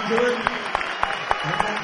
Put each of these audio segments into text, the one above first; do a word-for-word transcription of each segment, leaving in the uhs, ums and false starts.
good? Okay.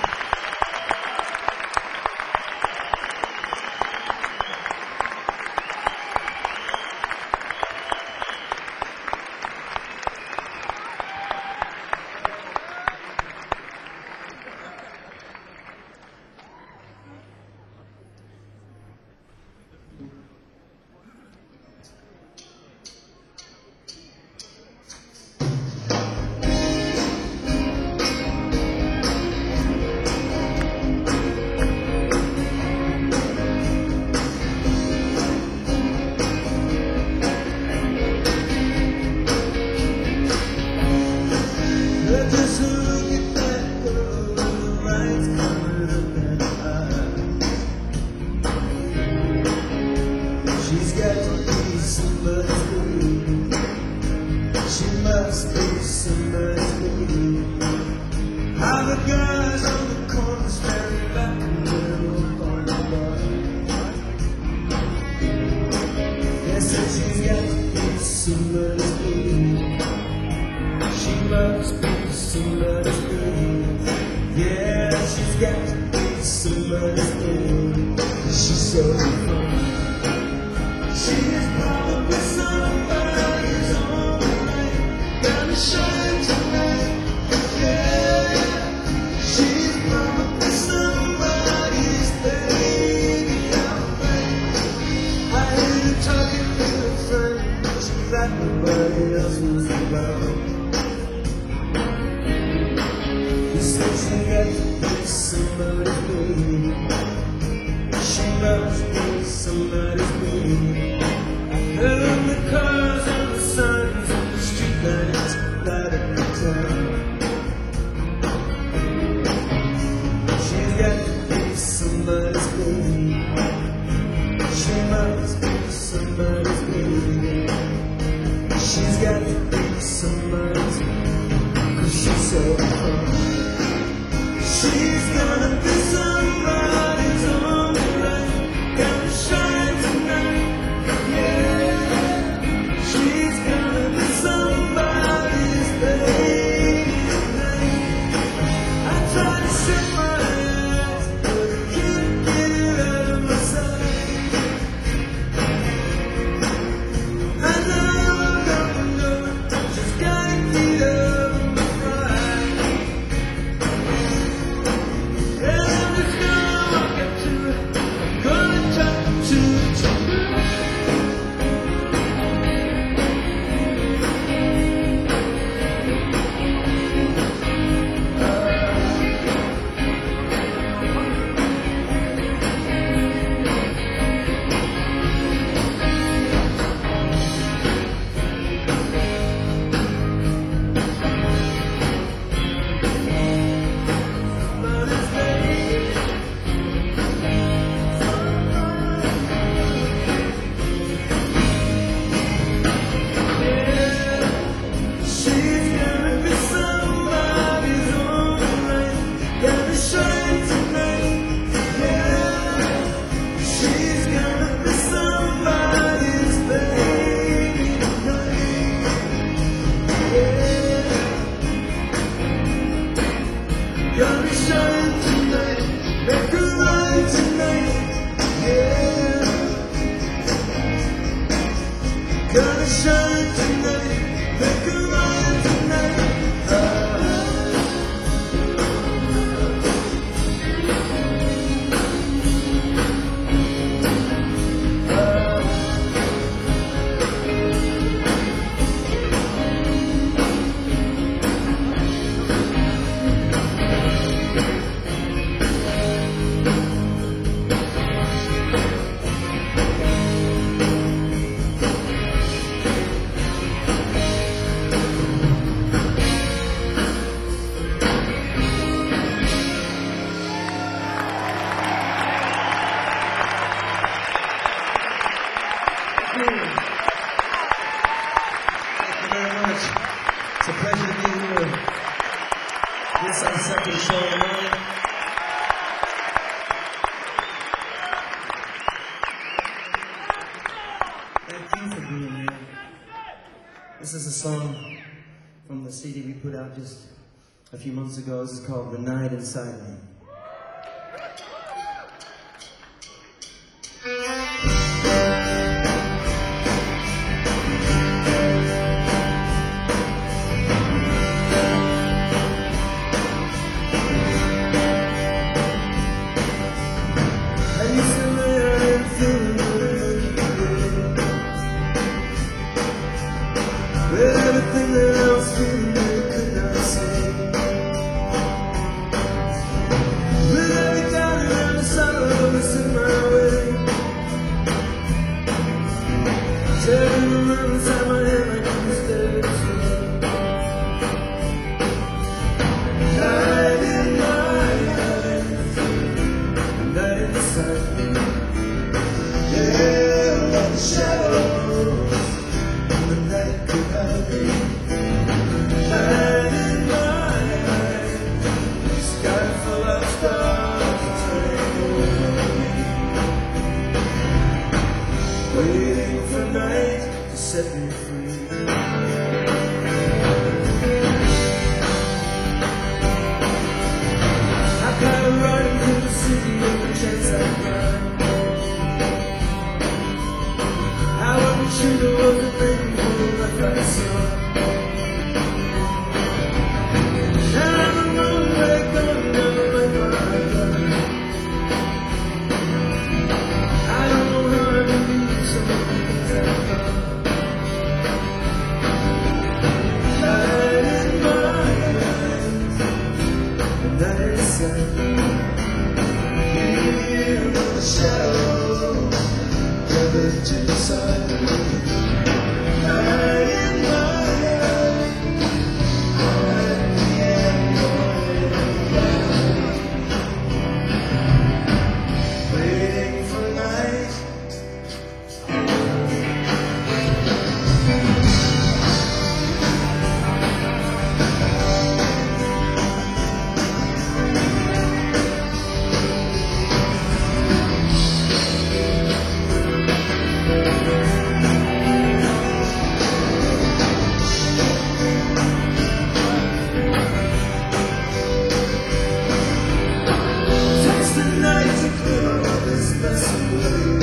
She's got to be somebody's baby. She must be somebody's baby. How the guys on the corner staring back in the little corner bar. They said she's got to be somebody's baby. She must be somebody's baby. Yeah, she's got to be somebody's baby. She's so fun. She is probably somebody's alright. Gonna shine tonight, yeah. She's probably somebody's baby, alright. I heard her talking to her friend. She thought nobody else was around. He said she got to be somebody's baby. She must be somebody's baby. And the cars and the signs and the street lights light up the town. She's got to be somebody's baby. She must be somebody's baby. She's got to be somebody's baby. 'Cause she's so fun. She's gonna be somebody's alright. Gonna shine tonight. Gonna shine tonight, make her right tonight, yeah. Gonna shine tonight, make her right tonight. Uh. Thank you very much. It's a pleasure to be here. This is our second show tonight. Thank you for being here. This is a song from the C D we put out just a a few months ago. This is called The Night Inside Me. With everything that I was feeling that I could not say, with every doubt and every sorrow that was in my way, turning around inside my head like I was dead too. Night in my eyes, night inside me. Yeah, like the shadows in the night could hide me. Night in my eyes, sky full of stars turning over me, waiting for night to set me free. I gotta run through the city with a chance I find. I wasn't sure there was a thing for the life I saw. And I'm a long way gone down the life I got. I don't know how I believe some of the things I thought. Night in my eyes, and night inside me. Here in the shadow, gathered to the side of me. Night in my eyes, at the end of the waiting for night. Takes the night to clear all this mess away.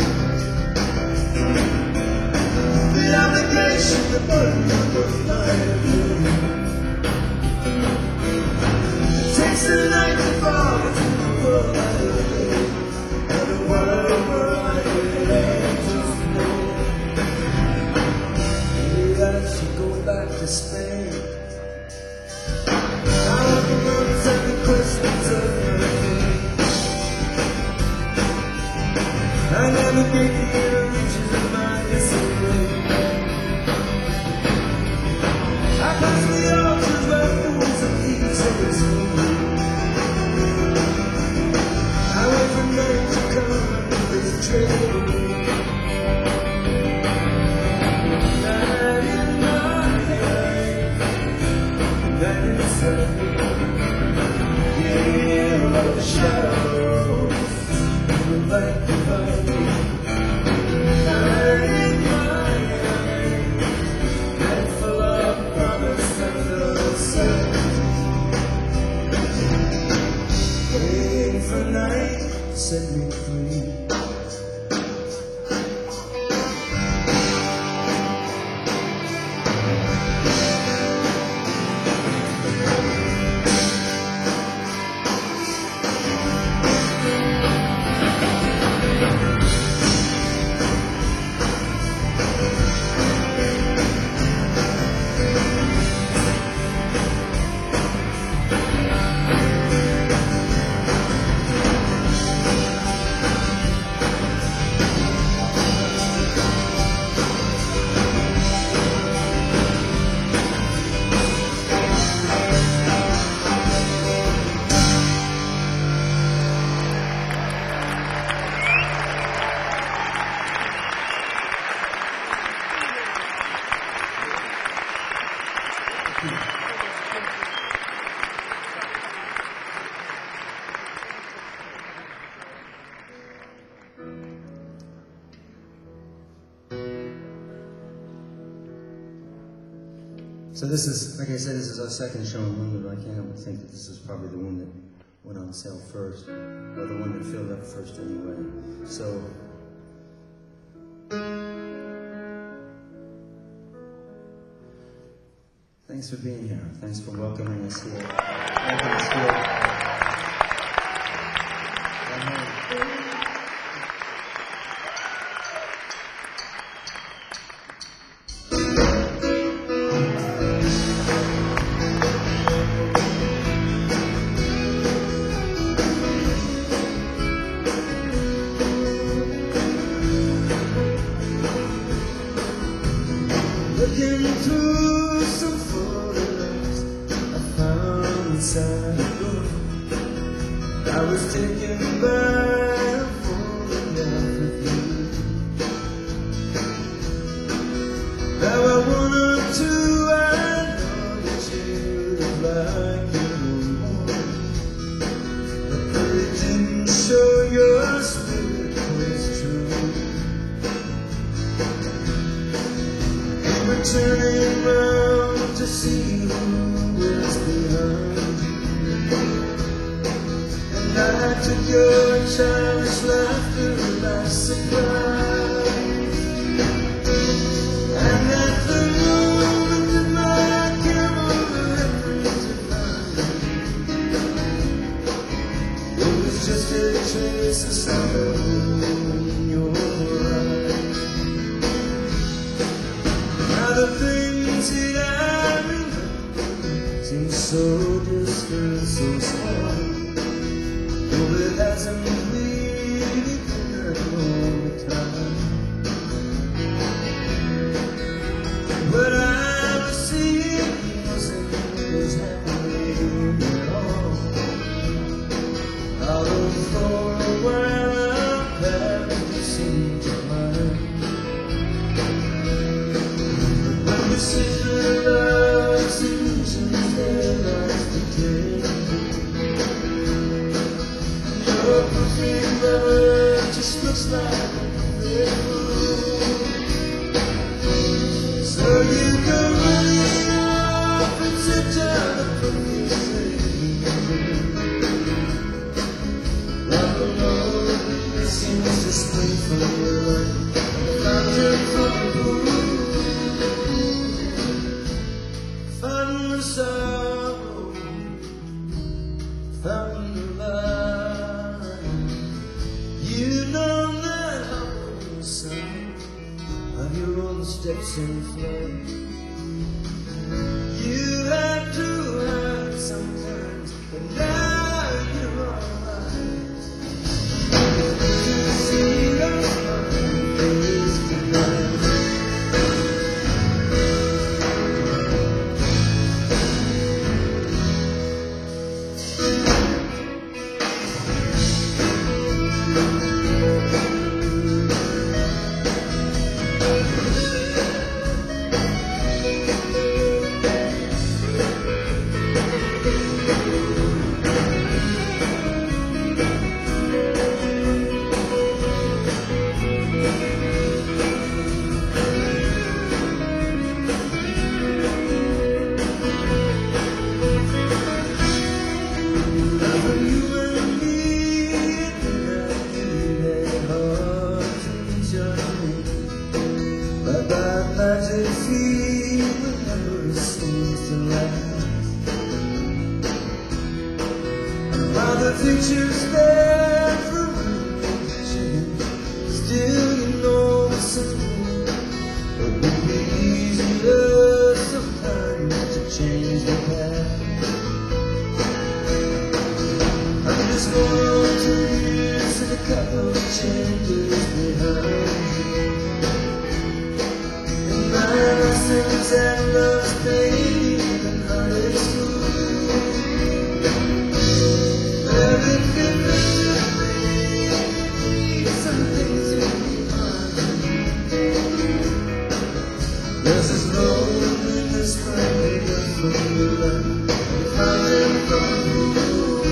The obligation to burn under the light of day. It takes the night to fall into the world light of day, and a world where I can angels know. Maybe I should go back to Spain. I want the mountains and the questions of my faith. I navigate the inner reaches of my disarray. I pass the altars where fools and thieves always move. I wait for night to come and betray me. Night in my eyes, night inside me. Here are the shadows in the light behind me. Night in my eyes, night full of promise and unsaid, waiting for night to set me free. So this is, like I said, this is our second show in London, but I can't help but think that this is probably the one that went on sale first, or the one that filled up first anyway. So, thanks for being here. Thanks for welcoming us here. Welcome us here. Looking through some photographs I found inside a book. I was taken by a photograph of you. There were one or two I know that you'd have liked a little more, but they didn't show your spirit was true. Turning round to see who was behind you, and I took your childish laughter by surprise. And at the moment that my camera happened to find you, it was just a trace of sorrow in your eyes. The things that I remember seem so distant, so small, though it hasn't really been a long time. What I was seeing wasn't was happening at all. Although for a while our paths seemed to climb. Secret love's illusions, their lies decay. Your perfect love just looks like a perfect fool. So you go running off and sit down a perfect dream. Love alone seems to spring from your life, a fountain from a pool. Found the sorrow, found the light. You know that I'm the sound of your own steps in flight. You had to hide sometimes, but now you're alright. You can see your smiling face tonight. Magic feeling never seems to last. While the future's there for reaching, still you know it's simple. It would be easier sometimes to change the past. I'm just going on two years and a couple of changes behind me. Innocence and love's pain and heart is true. Everything is free, some things in behind. There's this loneliness running from the light, running from the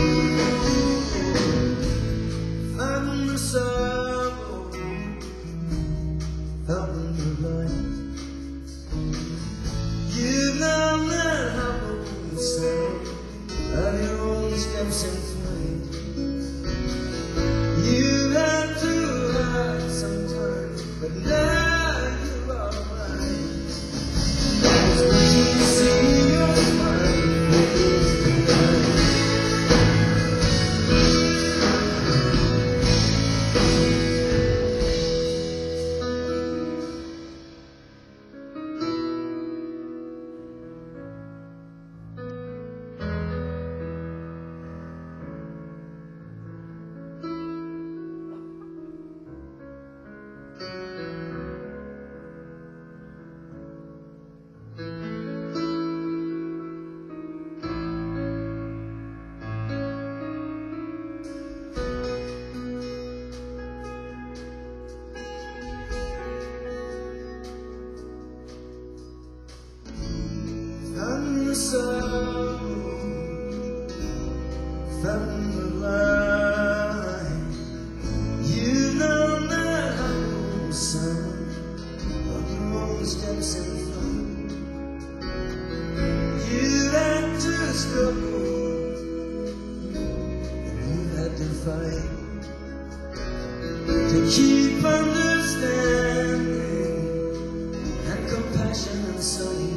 moon. I'm the sorrow, I'm the light. From the sorrow, from the line, you know that I know some of your own steps and fun. You had to struggle, and you had to fight to keep understanding and compassion and sight.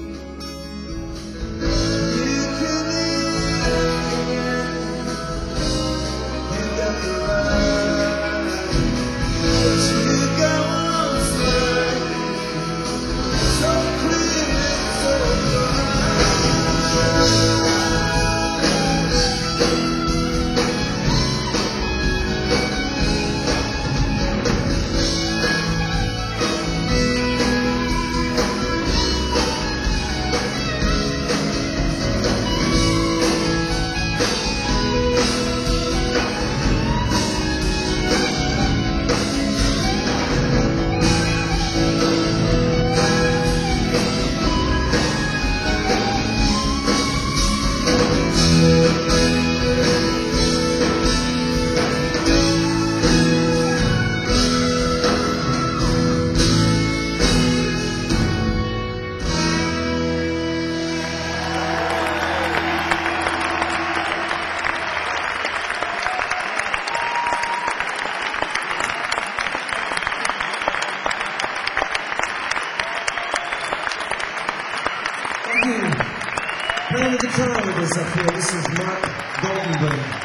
Playing the guitar with us up here, this is Mark Goldenberg.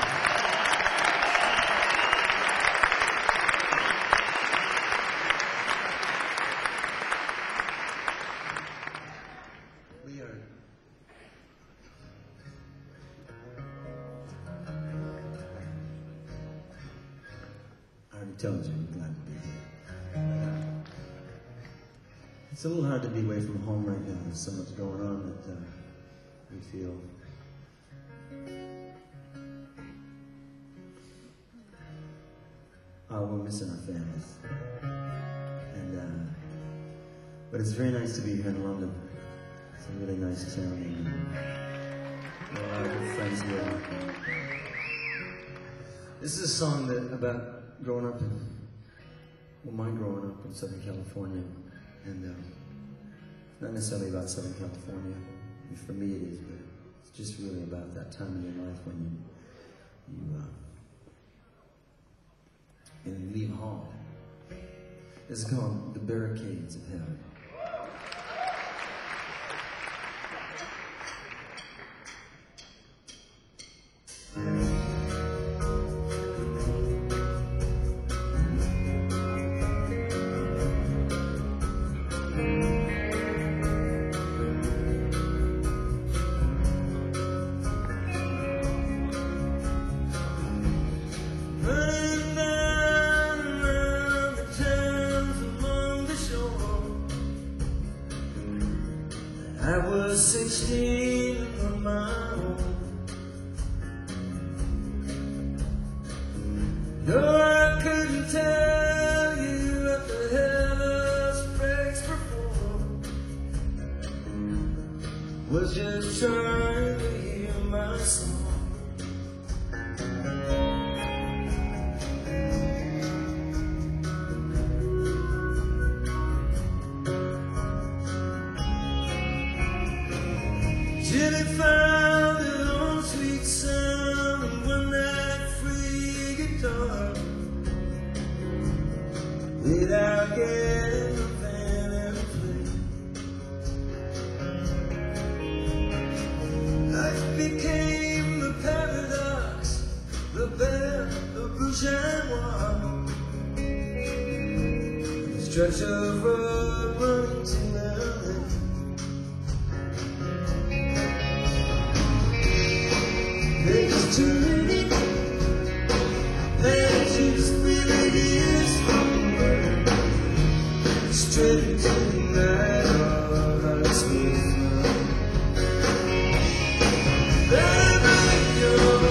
We are I already told you, I'm glad to be here. It's a little hard to be away from home right now. There's so much going on that uh, we feel oh, we're missing our families. And uh, but it's very nice to be here in London. It's a really nice town, and uh, a lot of good friends here. This is a song that about growing up in, well, my growing up in Southern California, and uh, not necessarily about Southern California. For me it is, but it's just really about that time in your life when you you, uh, and you leave home. It's called The Barricades of Heaven. I was sixteen on my own. No, I couldn't tell you what the hell us breaks before. Was just trying to hear my song. Till it found its own sweet sound, and when that free guitar, without getting a fan and play, life became the paradox, the belle, the bourgeois, the stretch of road running to L A. There's too many, there's just really is from the world. straight into the night. Oh, that's me. Baby, you're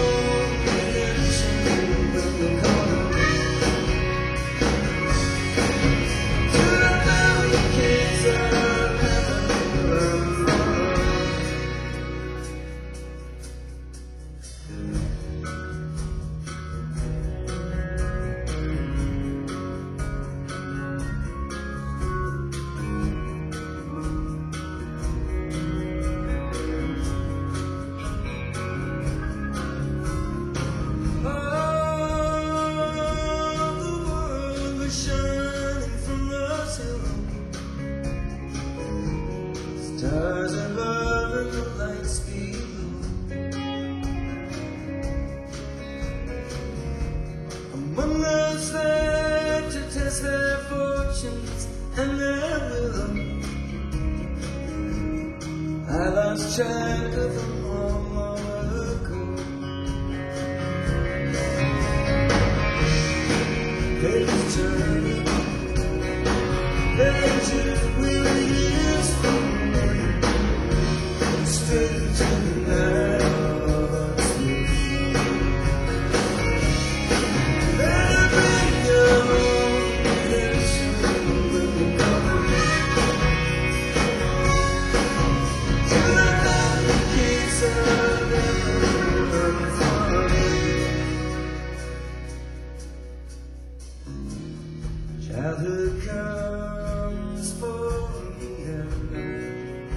stars above and the lights below. Among those there to test their fortunes and their will, I lost track of them all long ago. Pages turning, pages really is for straight into the night. Oh, it's me. Baby, you're home, it's you when you come. You know the keys are never for me. Childhood comes for me at night.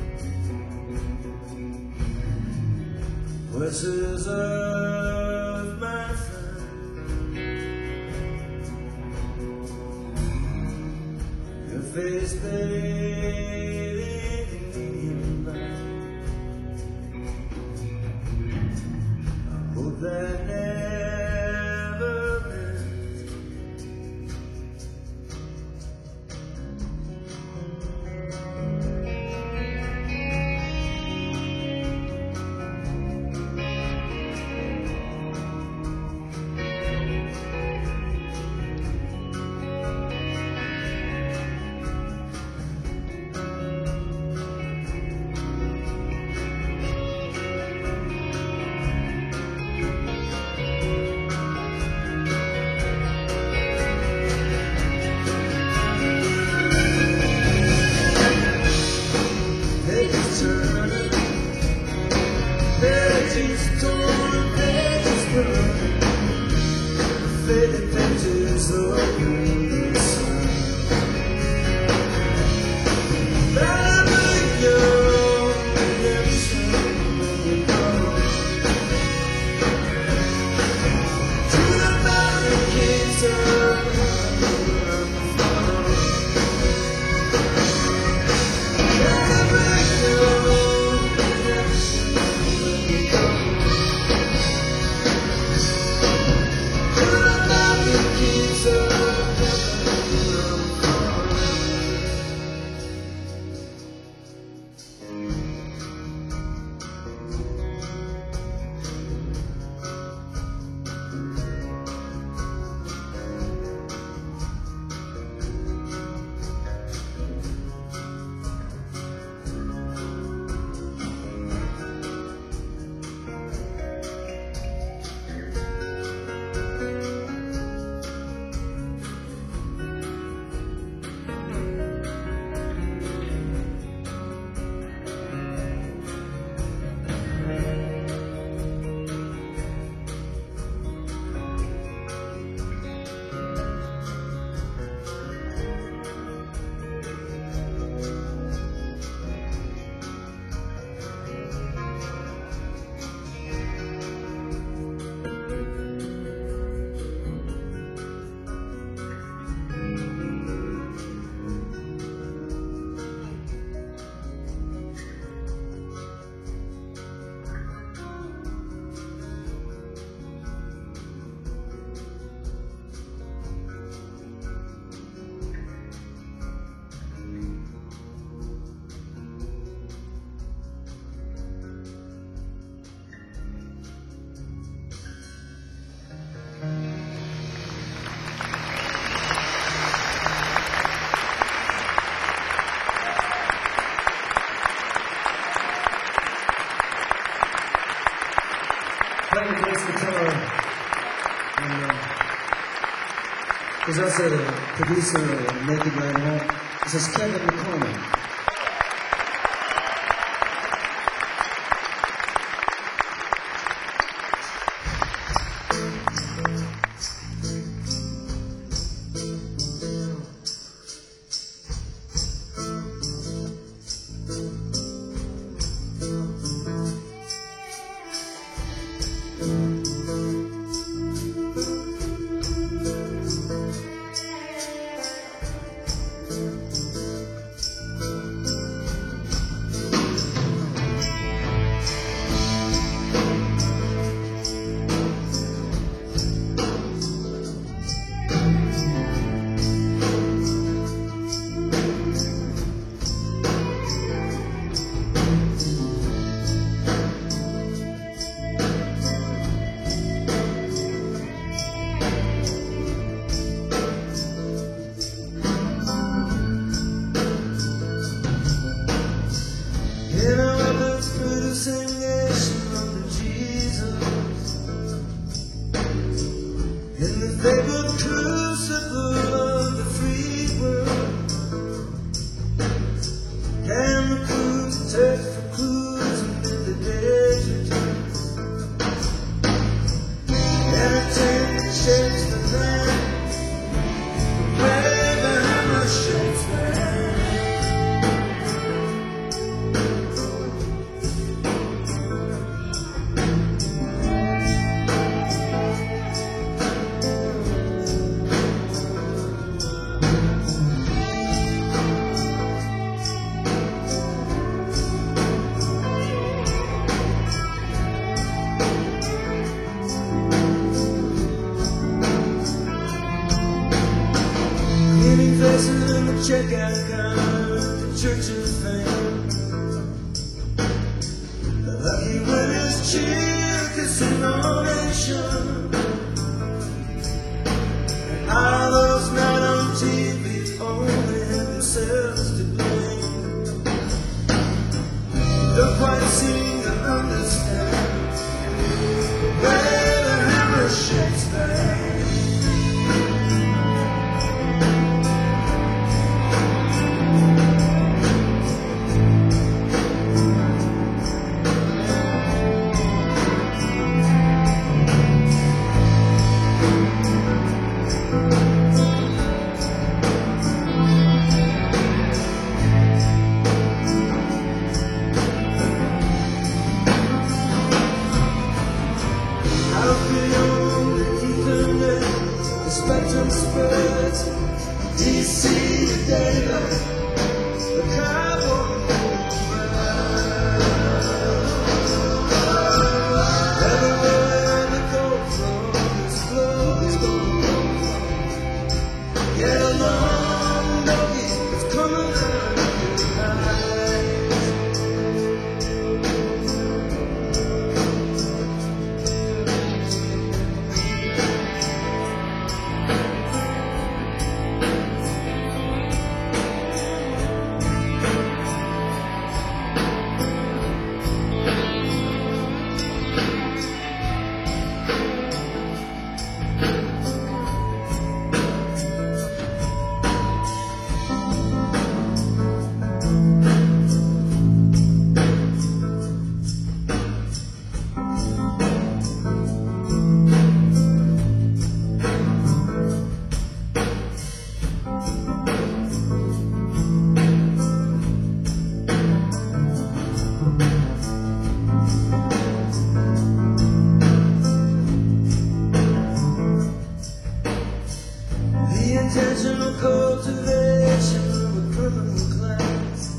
Voices of my friend, your face fading in mine. I hope that never ends. There's also the producer of Naked Right Now. This is Kevin McCormick. Favorite crucible of the free world, and the cruise search for clues amid the desert, and a tent shakes the land where the hammer shakes the hand. Faces in the checkout counter at the Church of Fame. The lucky winners cheer, kissing all nation. And all those not on T V only have themselves to blame. Don't quite seem to understand where the hammer shakes the hand. Spectrum spreads, D C to daylight, the cowboy everywhere the gold from is flowing. Get along, doggy, it's coming out of your eyes. Intentional cultivation of a criminal class,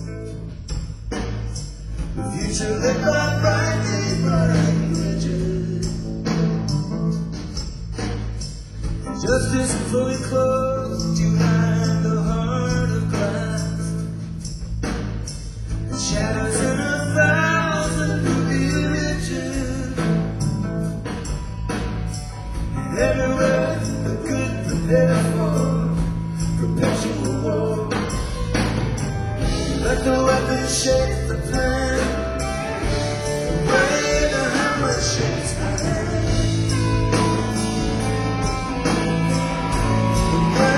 the future lit by brightly burning images, justice fully clothed behind the heart of glass, the shadows in a thousand revealed riches, and everywhere the good prepare for perpetual war. Let the weapons shake the plan, the way the hammer shakes the hand.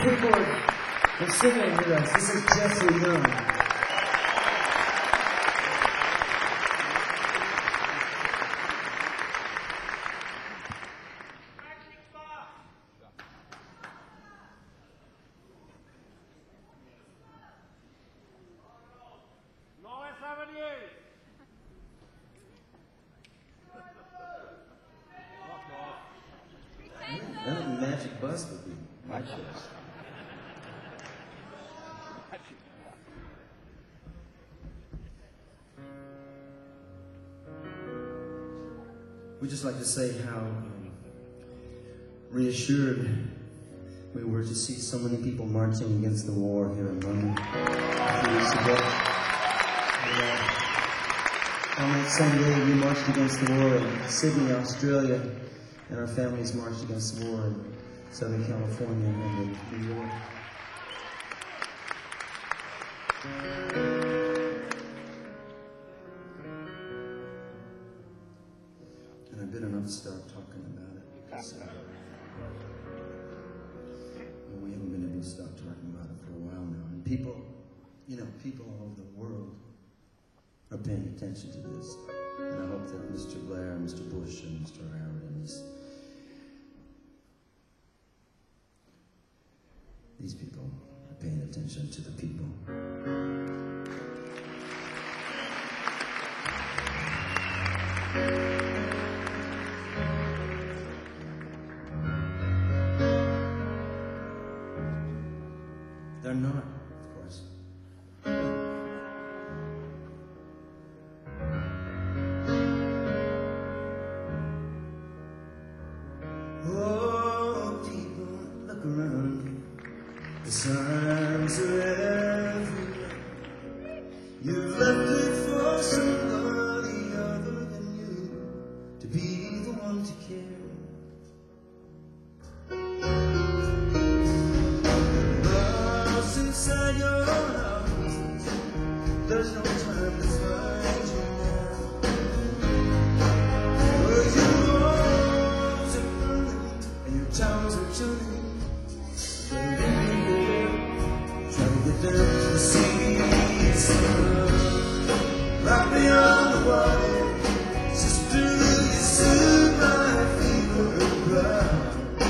keyboard and singing with us. This is Jesse Young. None of the Magic Bus would be my choice. We'd just like to say how um, reassured we were to see so many people marching against the war here in London a few weeks ago. And, uh, on that same day, we marched against the war in Sydney, Australia, and our families marched against the war in Southern California and in New York. And I better not start talking about it because uh, well, we haven't been able to stop talking about it for a while now. And people, you know, people all over the world are paying attention to this. And I hope that Mister Blair, Mister Bush, and Mister Howard and these, these people are paying attention to the people. They're not, of course. Oh, people, look around. The signs are everywhere. You've left it for somebody other than you to be the one to care. Lost inside your house, there's no time to find you now. Well, your walls are burning and your towers are turning. Try to get them to see some right beyond the water. Sister, you soothe my fever and cry.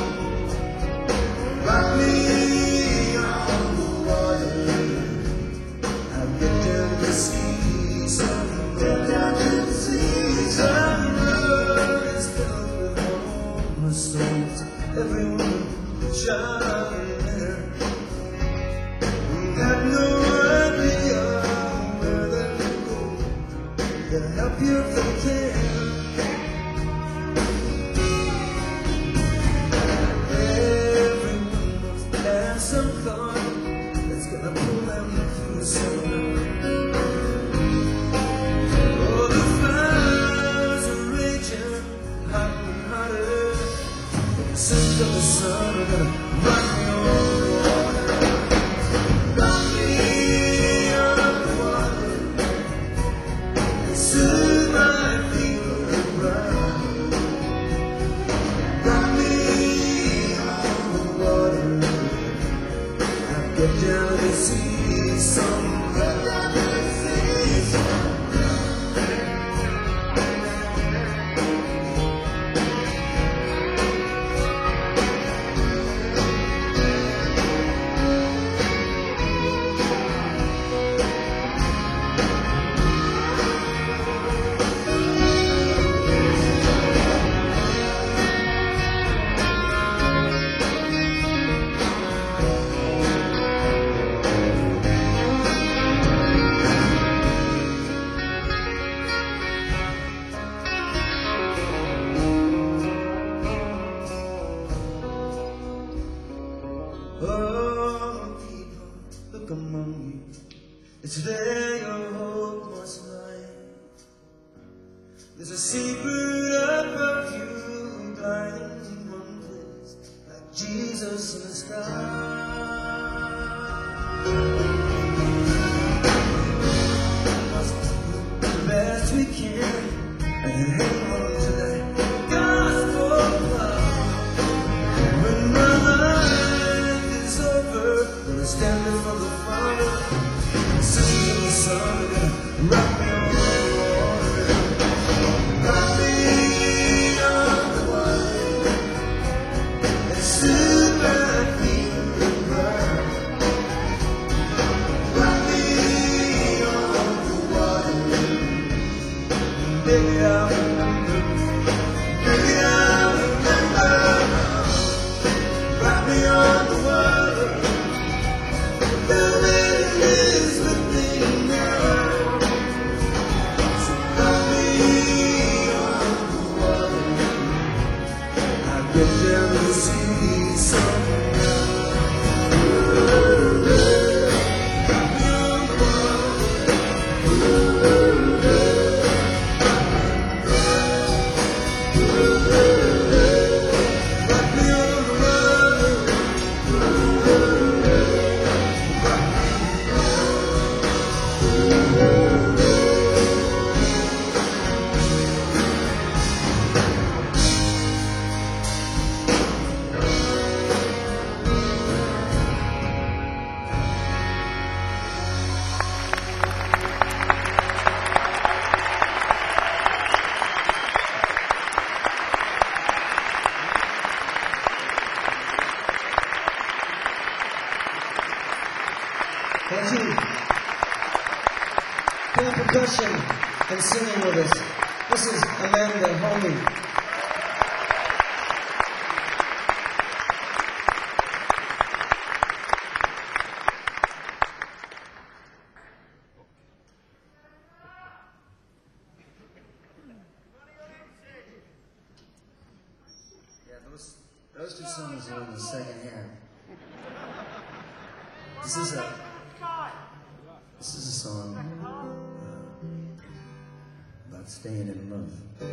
Rock me on the water. I'll get them to see some. Get down to the sea. Some road is filled with homeless souls. Everyone shine there. We got no idea where they will go. They'll help you if they can. Everyone must have some thought that's gonna pull them through somehow. Oh, the fires are raging hotter and hotter. The scent of the sun are gonna rock me on the water. Rock me on the water. And soothe my fever and ride. Rock me on the water. I'll get down to see some. Get down to see some. Oh, people, look among you. It's there your hope must lie. There's a secret about you lying in one place, like Jesus in the sky. Must do the best we can and hang on to that gospel love. When my life is over, Baby, I remember. Baby, I remember. Wrap me on the world. Now that it is within now. So wrap me on the water. I go down to see somehow. Wrap me on the Thank you. Playing percussion and singing with us. This is Amanda Homey. Yeah, those, those two songs are in the second half. This is a this is a song uh, about staying in love.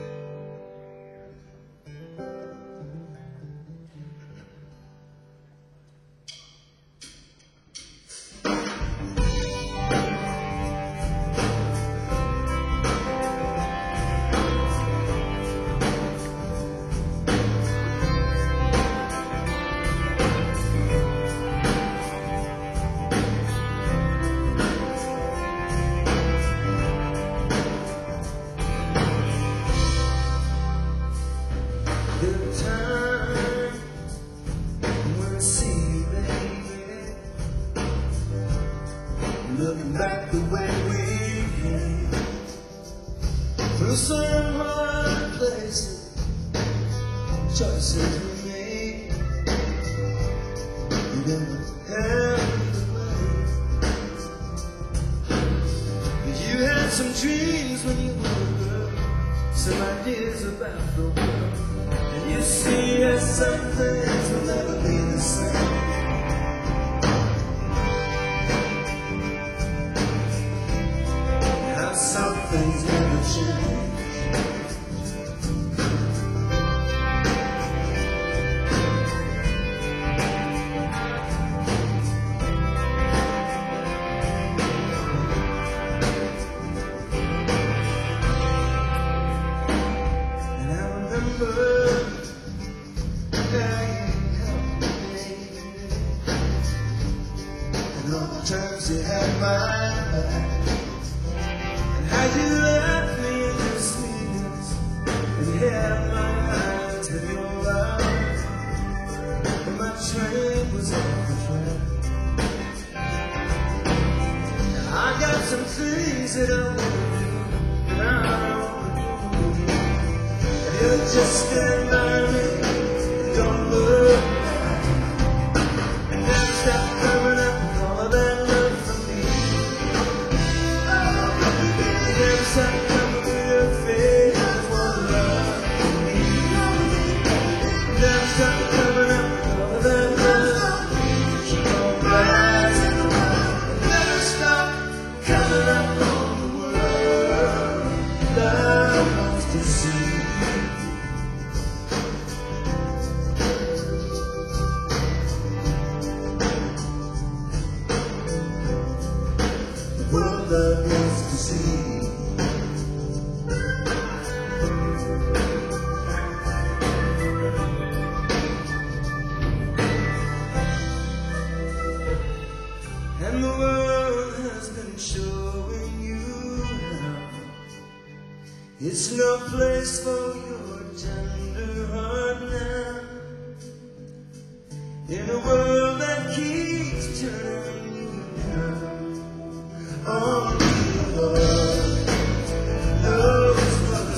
The time when I see you, baby, looking back the way we came through some hard places, choices we made. You never had the way. You had some dreams when you were a girl, some ideas about the world. And you see that some things will never be the same. How some things never change. And I remember and all the times you had my back, and how you left me in your sweetness, and held my hands with your eyes, and my train was off the track. And I got some things that I want to do, and I want to do, and you just stand by me, don't look back. Never stop coming up with all that love from me. Never stop coming with your face, just one love from me. Never stop coming up with all that love. Keep on rising. Never stop coming up on the world. Love wants to see. World that wants to see. And the world has been showing you how it's no place for your tender heart now. In a world that keeps turning you down. Only love knows what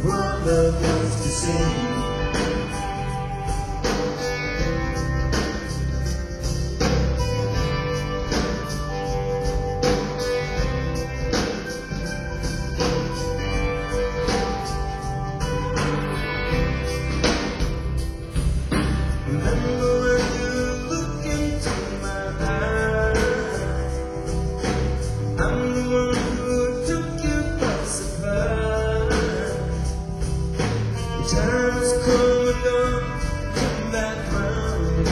world love wants to see. Time's coming on, come back round,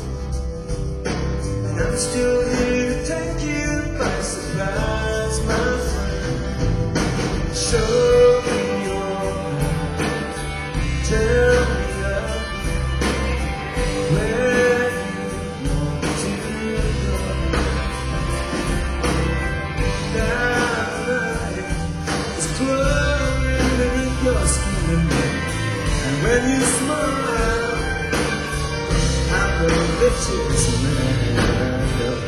and I'm still here to take you by surprise, my friend. Show me your hand, tell me love, where you want to go. Now it's glowing in your skin. When you smile, I'm the richest man I know.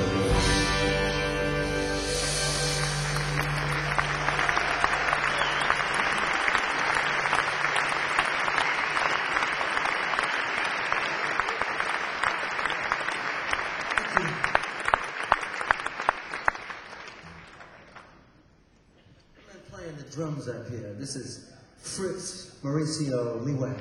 I'm playing the drums up here. This is Fritz Mauricio Liwak.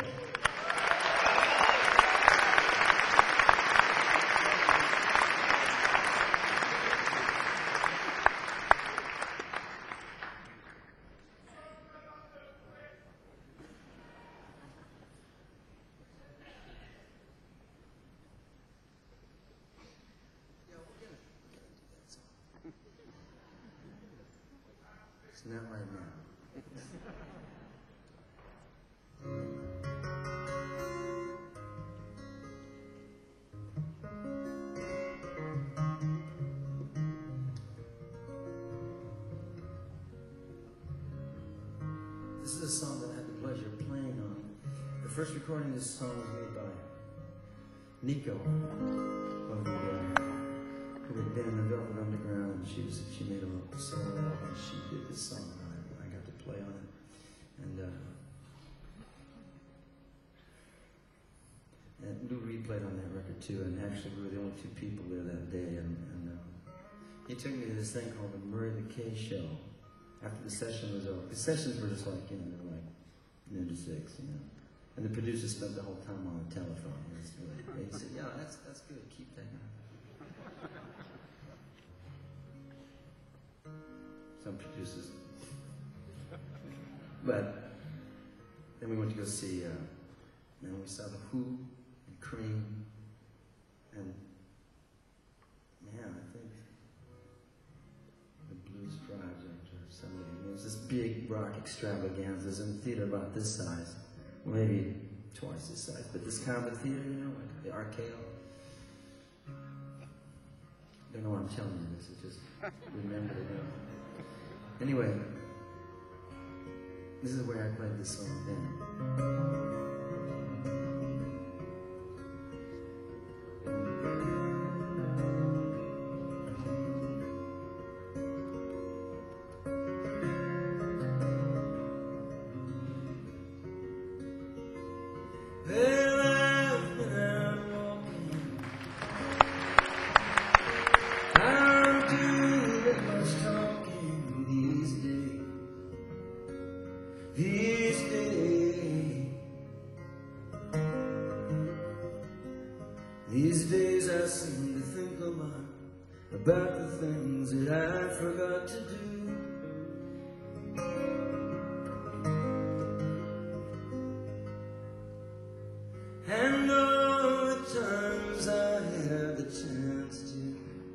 It's not right now. This is a song that I had the pleasure of playing on. The first recording of this song was made by Nico of the, uh, who had been in the Velvet Underground. And she was she made a little solo album and she did this song and I, I got to play on it. And uh, and Lou Reed played on that record too, and actually we were the only two people there that day. And, and uh, he took me to this thing called the Murray the K Show. After the session was over, the sessions were just like, you know, they were like noon to six, you know. And the producer spent the whole time on the telephone. It was really great. He said, yeah, that's, that's good, keep that going. Some producers. But then we went to go see, uh, then we saw The Who and Cream. And man, I think the Blues Project or somebody. It was this big rock extravaganzas in a theater about this size, or maybe twice this size. But this kind of theater, you know, like the Arcade. I don't know why I'm telling you this. I just remembered it. Anyway, this is where I played this song then. These days, these days I seem to think a lot about the things that I forgot to do. And all the times I had the chance to.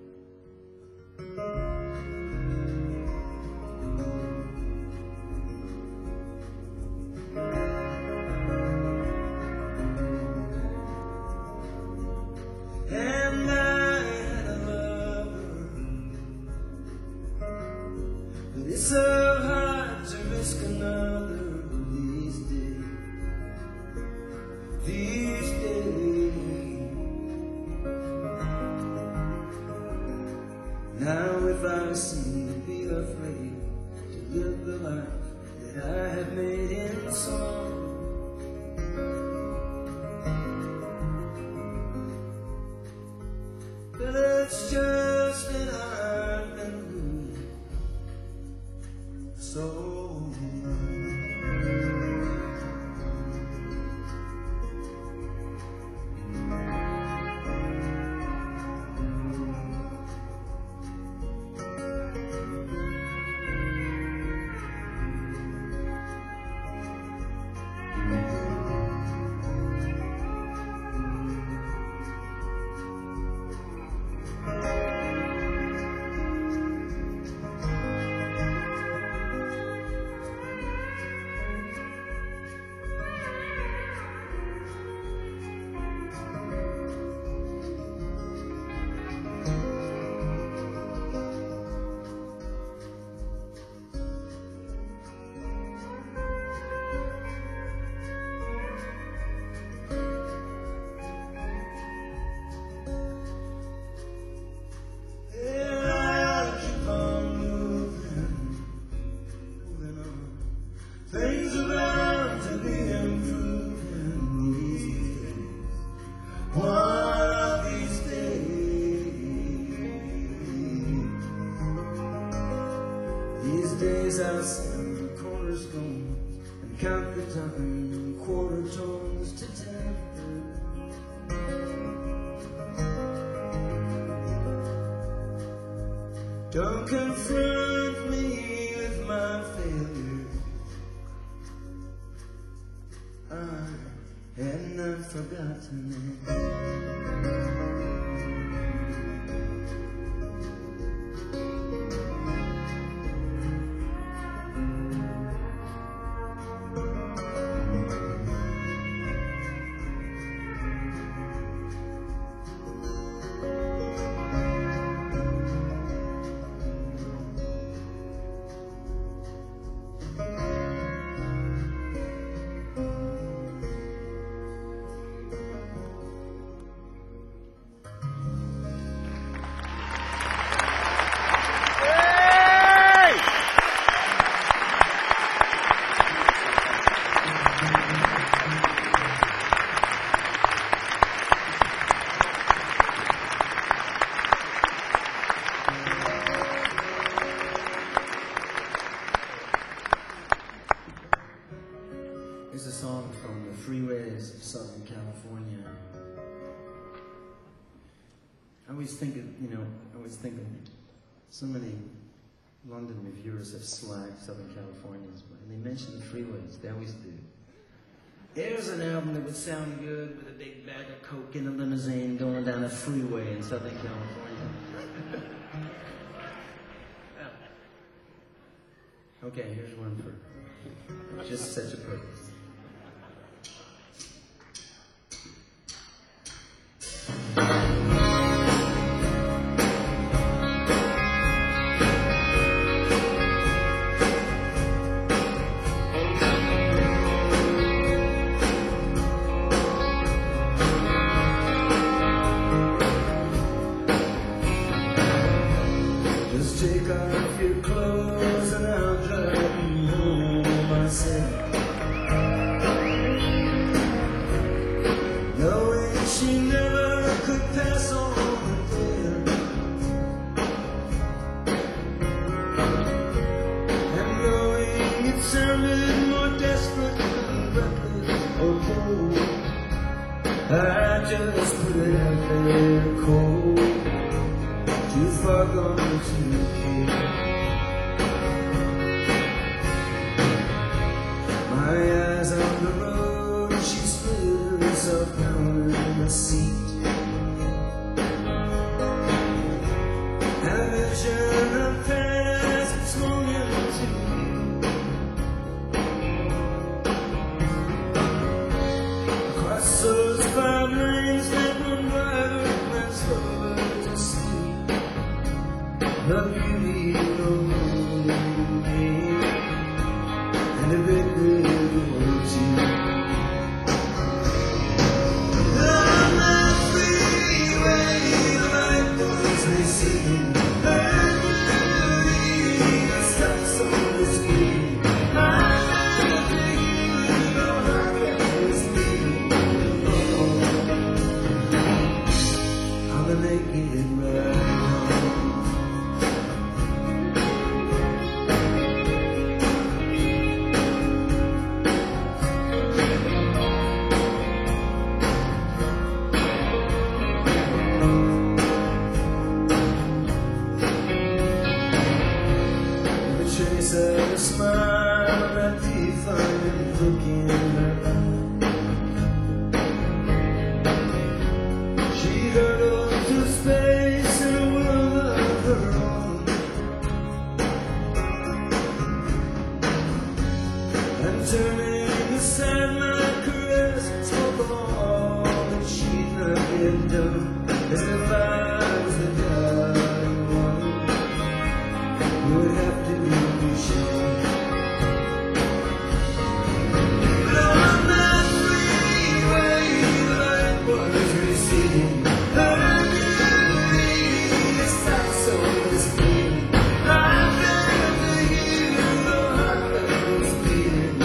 It's so hard to risk another these days, these days. Now if I seem to be afraid to live the life that I have made in a song. But it's just that I've been blue so long. Things are bound to be improving these days. One of these days. These days I'll stand the cornerstones and count the time, quarter tones to ten. Don't confront me with my failure. I had not forgotten it. Here's a song from the freeways of Southern California. I always think of, you know, I always think of so many London reviewers have slagged Southern Californians, but when they mention the freeways, they always do. Here's an album that would sound good with a big bag of coke in a limousine going down a freeway in Southern California. Okay, here's one for just such a purpose. Just take off your clothes and I'll drive you home myself. Knowing she never could pass on again, and knowing it sounded more desperate than reckless or cold, I just put it out there cold. Too far gone to care. My eyes on the road, she split herself down in the seat. And a vision of paradise had swung into me. Across those five lanes that one driver went slower to sleep. The beauty of me and a big reward you. On the freeway, the light was receding. Burning the stops on the screen. My dream Turning aside my caress, spoke all that she'd not yet done, as if I was the darling one who would have to be shown. But on that freeway, the light was receding. Her beauty, a sight so misleading. I felt the heat of the heart that was beating.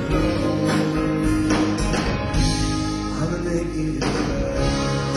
I'm a naked man.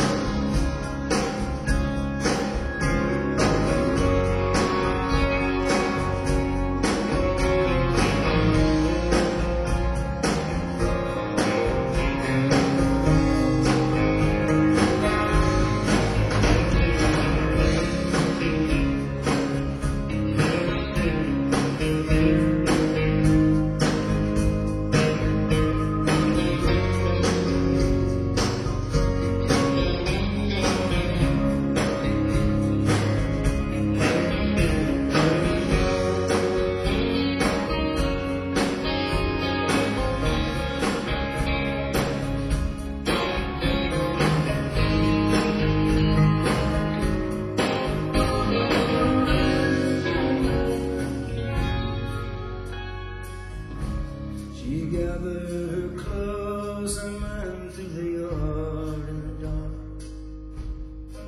She gathered her clothes and ran through the yard in the dark.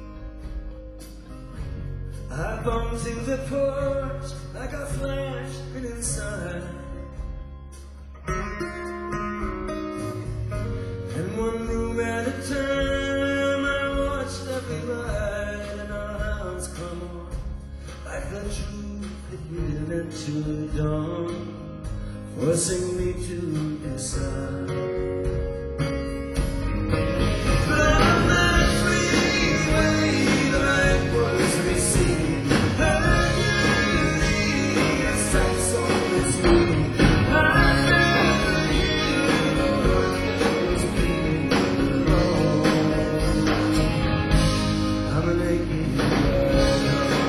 I bumped to the porch like a flash and inside. And one move at a time, I watched every ride and our hounds come on, like the truth that we meant to dawn, forcing me to decide. But on that freeway, the light was receding. Her beauty, a sight so misleading. I felt the heat of the heart that was beating. Oh, I'm a naked man.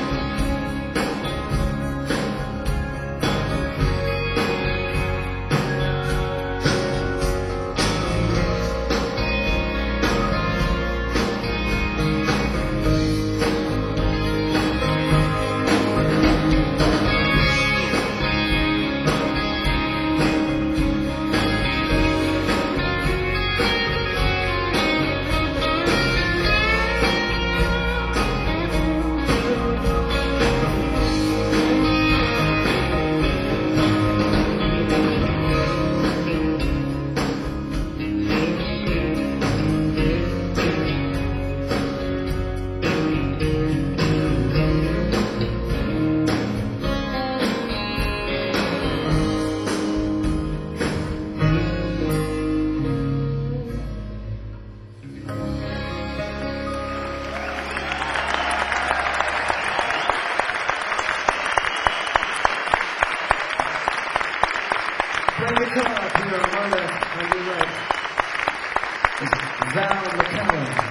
Bring the car up here on the, on your right. It's Val McKellen.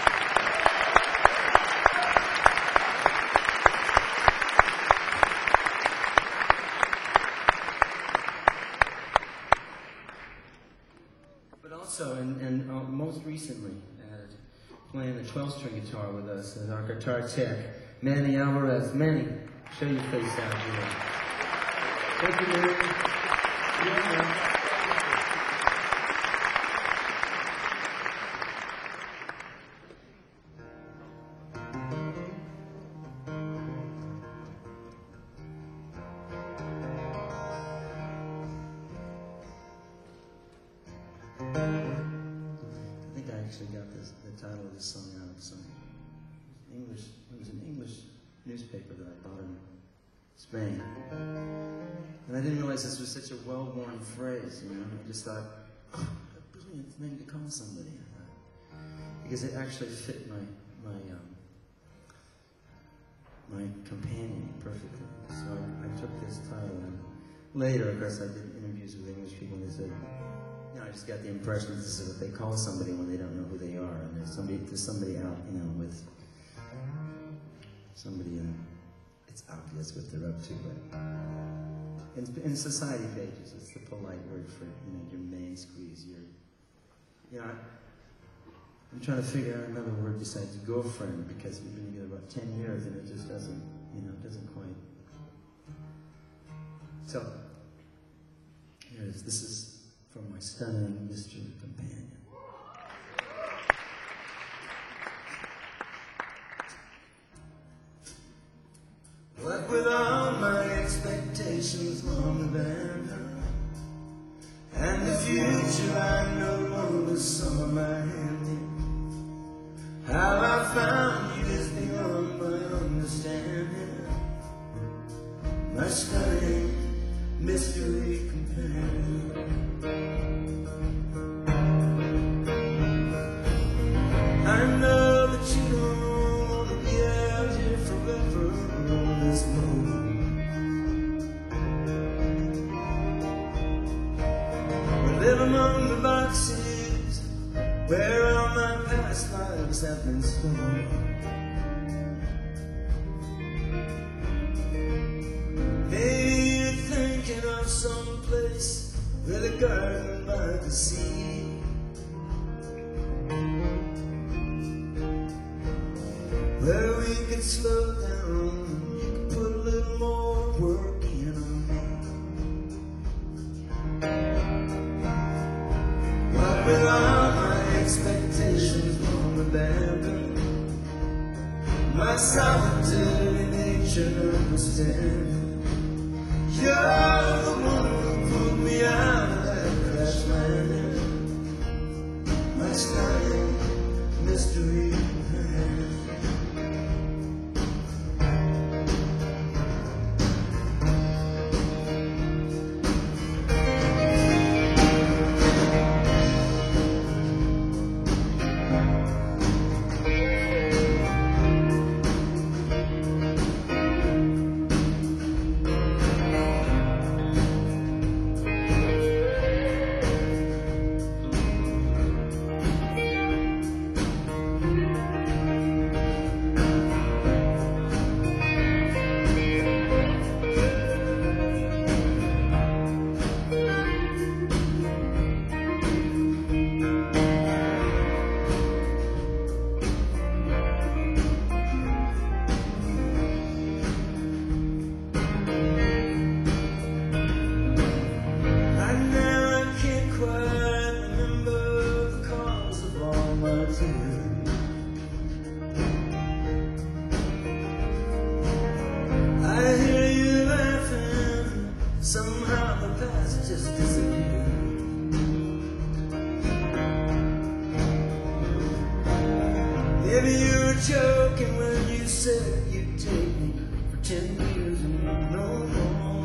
But also, and, and uh, most recently, uh, playing the twelve-string guitar with us is our guitar tech, Manny Alvarez. Manny, show your face out here. Thank you, Manny. Yeah, man. I think I actually got this, the title of this song out of some English, it was an English newspaper that I bought in Spain. And I didn't realize this was such a well-worn phrase, you know. I just thought, oh, a brilliant name to call somebody. Because it actually fit my my um, my companion perfectly. So I, I took this title, and later, of course, I did interviews with English people, and they said, you know, I just got the impression this is what they call somebody when they don't know who they are, and there's somebody, there's somebody out, you know, with somebody, and it's obvious what they're up to, but in, in society pages, it's the polite word for, you know, your main squeeze. Your, you know, I, I'm trying to figure out another word besides girlfriend because we've been together about ten years and it just doesn't, you know, it doesn't quite. So, here it is. This is from my stunning Mister Companion. What with all my expectations long abandoned, and the future I no longer saw my hand in, how I found you is beyond my understanding, my stunning mystery companion. I know that you don't want to be out here forever on this road. I live among the boxes where all my past lives have been stored. Maybe you're thinking of some place with a garden by the sea, where we could slow down, you could put a little more work in on me. But with all my expectations long abandoned, my solitary nature understanding, you're the one who pulled me out of that crash landing, my stunning mystery companion. I hear you laughing, somehow the past just disappeared. Maybe you were joking when you said you'd take me for ten years and no more.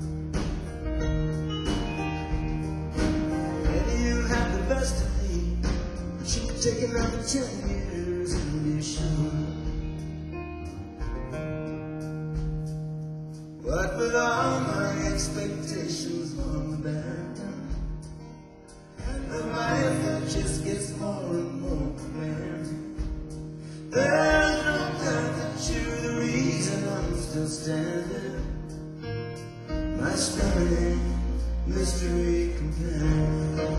Maybe you have the best of me, but you could take another ten years and be sure. But with all my expectations long abandoned, and the life that just gets more and more commanding, there's no doubt that you're the reason I'm still standing, my stunning mystery companion.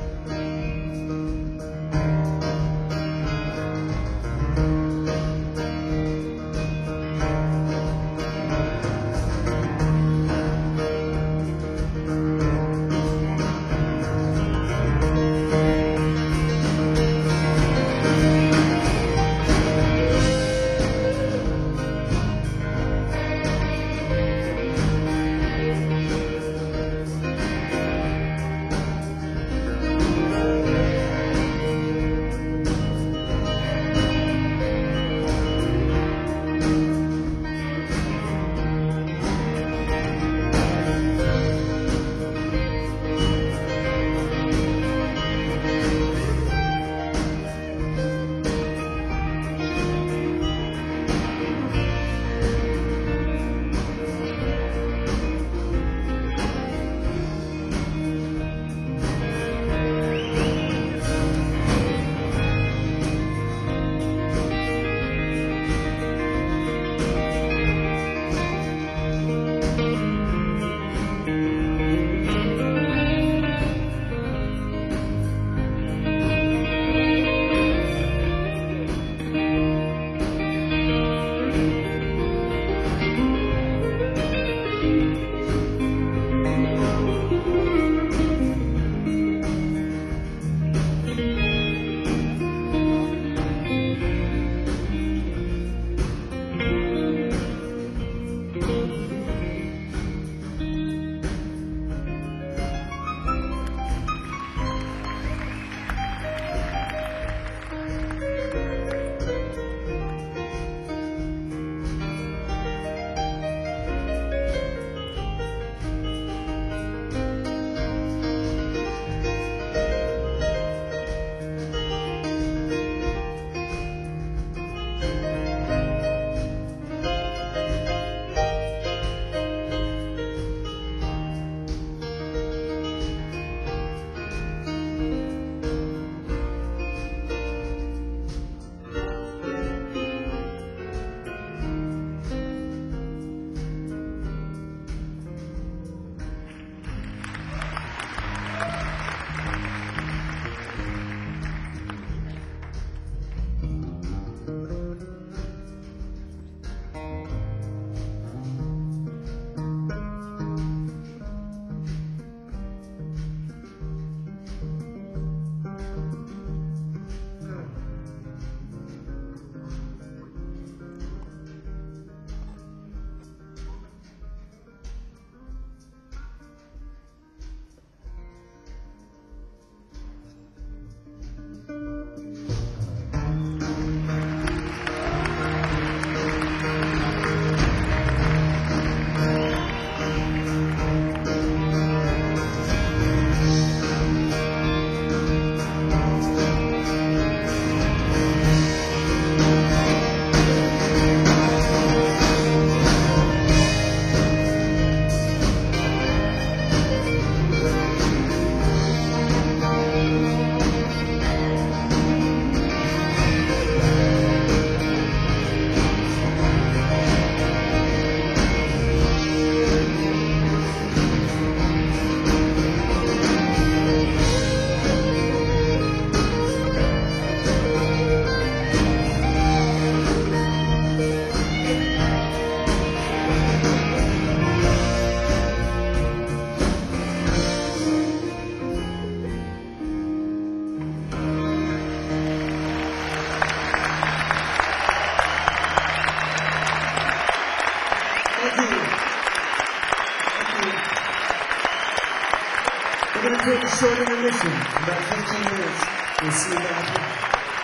going to take a short intermission, about fifteen minutes. We'll see you back here.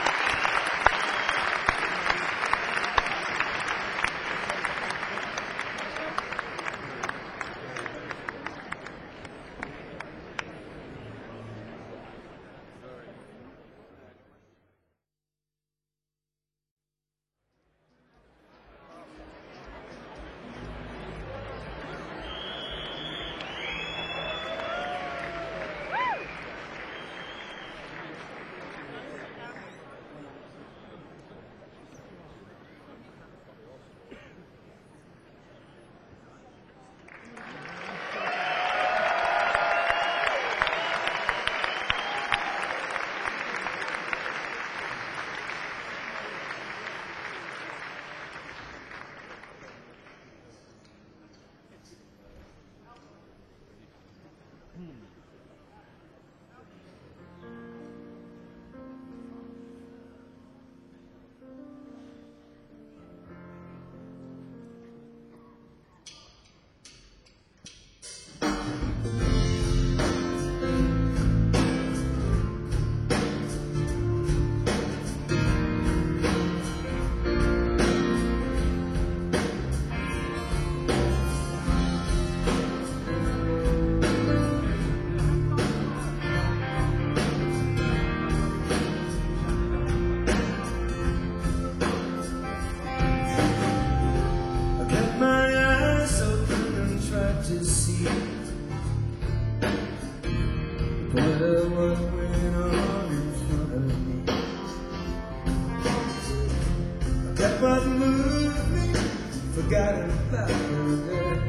Forgotten about her.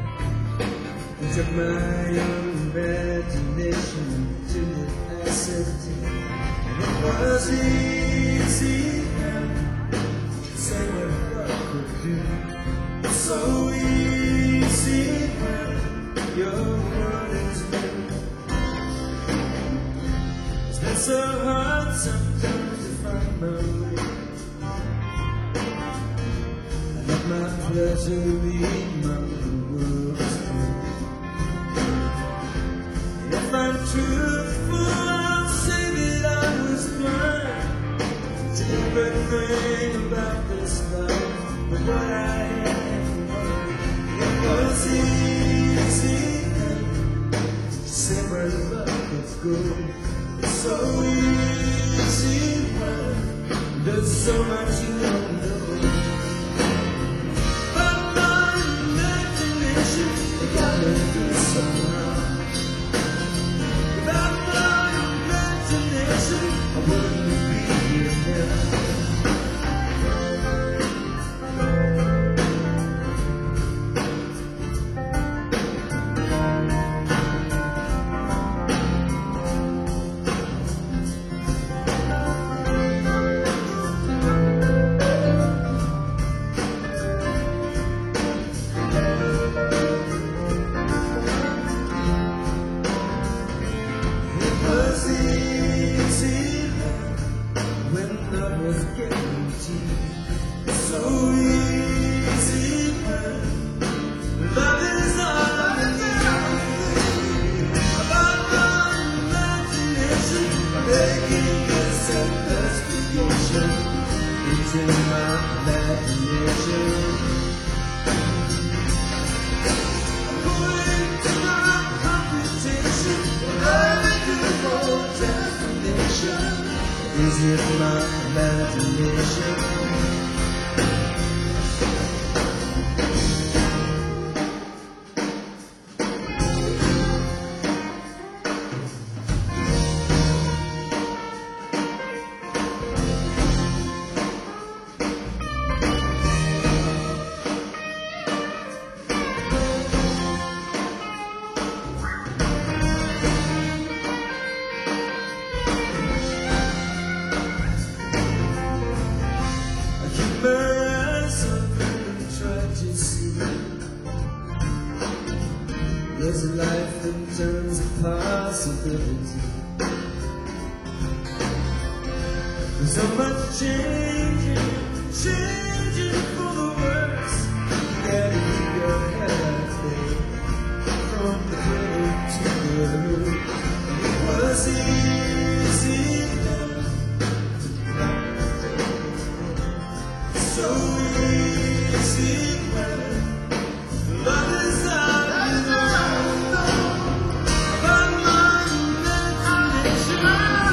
I took my young imagination to the acid, and it was easy to say what I could do. So easy when your word is new. It's been so hard sometimes to find my way. My pleasure in my world. If I'm truthful, I'll say that I was blind to everything about this life. But what I had learned, it was easy to say where the love could go. It's so easy when there's so much you don't know. Is it my imagination? There's a life in terms of possibility. There's so much changing, changing for the worse. You gotta keep your head up, babe, from the cradle to the roof. easy now. So easy when love is out of know. But my imagination,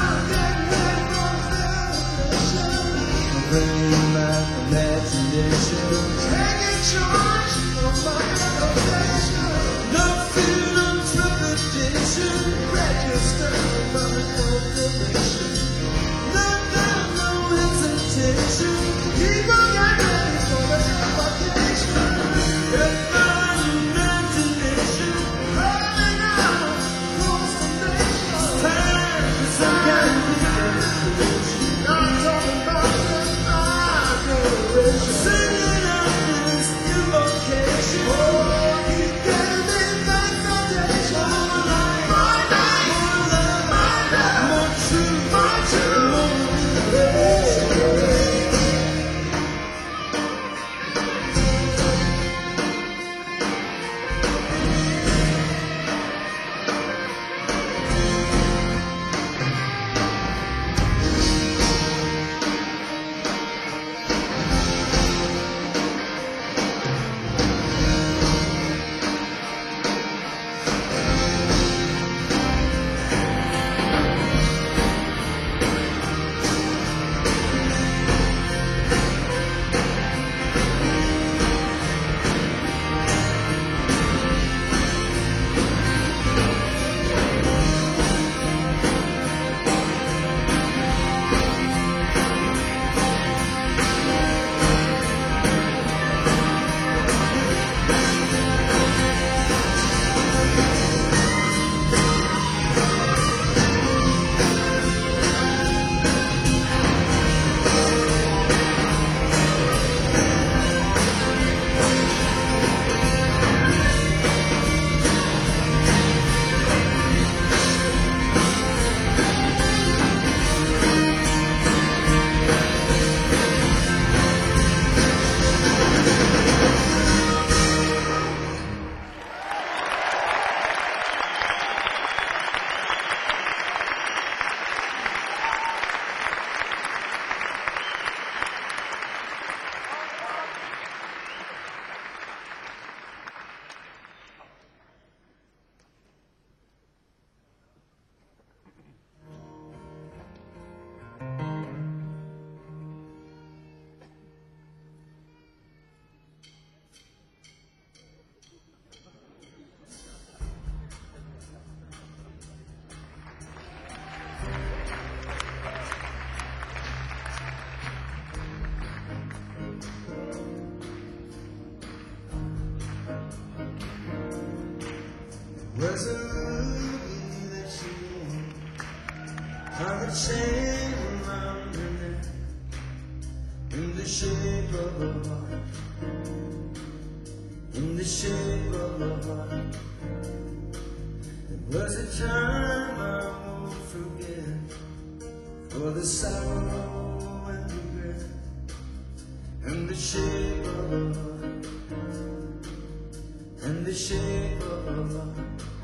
bringing back imagination, taking charge of my imagination. No fear, no trepidation, register my cultivation. No doubt, no hesitation, keep on getting ready for the application. Get my imagination running out, constellation. Time for some kind of destination. I'm talking about the adoration. Singing out this invocation. Oh, keep getting me back foundation. More light, more light, more love, more truth, more truth, more revelation. Was a ruby that she wore on the chain around her neck, in the shape of a heart, in the shape of a heart. It was a time I won't forget, for the sorrow and regret, in the shape of a heart, in the shape of a heart.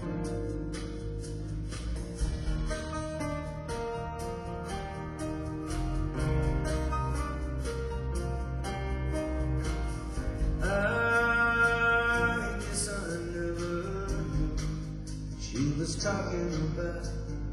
I guess I never knew she was talking about.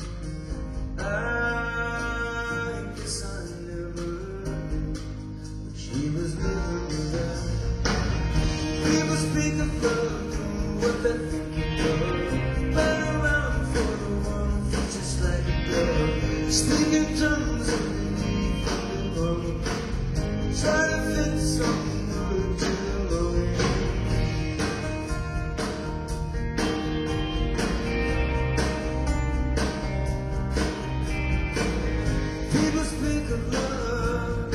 I guess I never knew what she was living without. People speak of love, do what they think of love, run around for the one who just like a dove, speaking tongues underneath the world, try to fit some word to the Lord. People speak of love,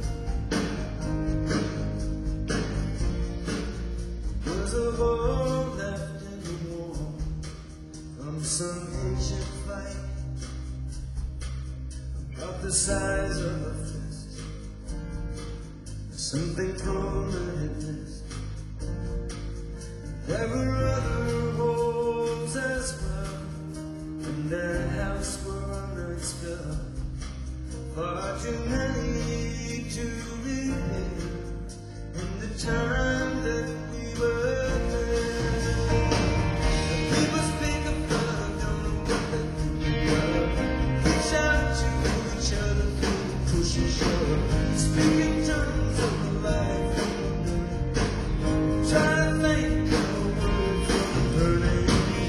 was a hole left in the wall from some ancient fight, about the size of a fist, something permanent missed. There were other holes as well, and their house was far too many to relive in the time that we were there. People speak of love, don't know what that means. Reach out to each other through the push and shove, speak in terms of the life and the try to think of a word for the burning.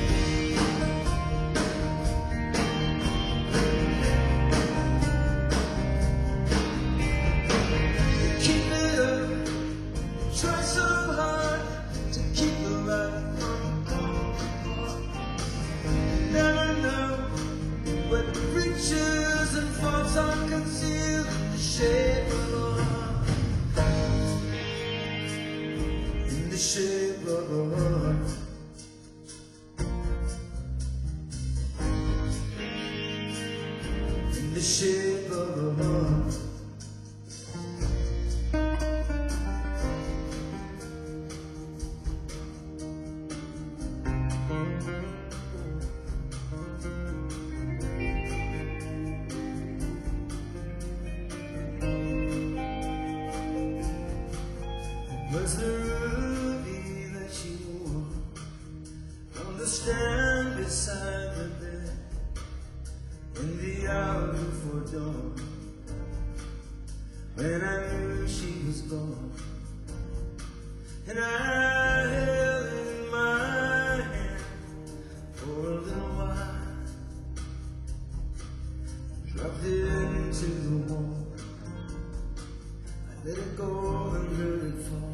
Try so hard to keep the light on. Never know what riches and faults are concealed in the shape of a heart. In the shape of a heart. In the shape of a heart. Was the ruby that she wore on the stand beside the bed in the hour before dawn, when I knew she was gone, and I held it in my hand for a little while, dropped it into the wall. I let it go and let it fall.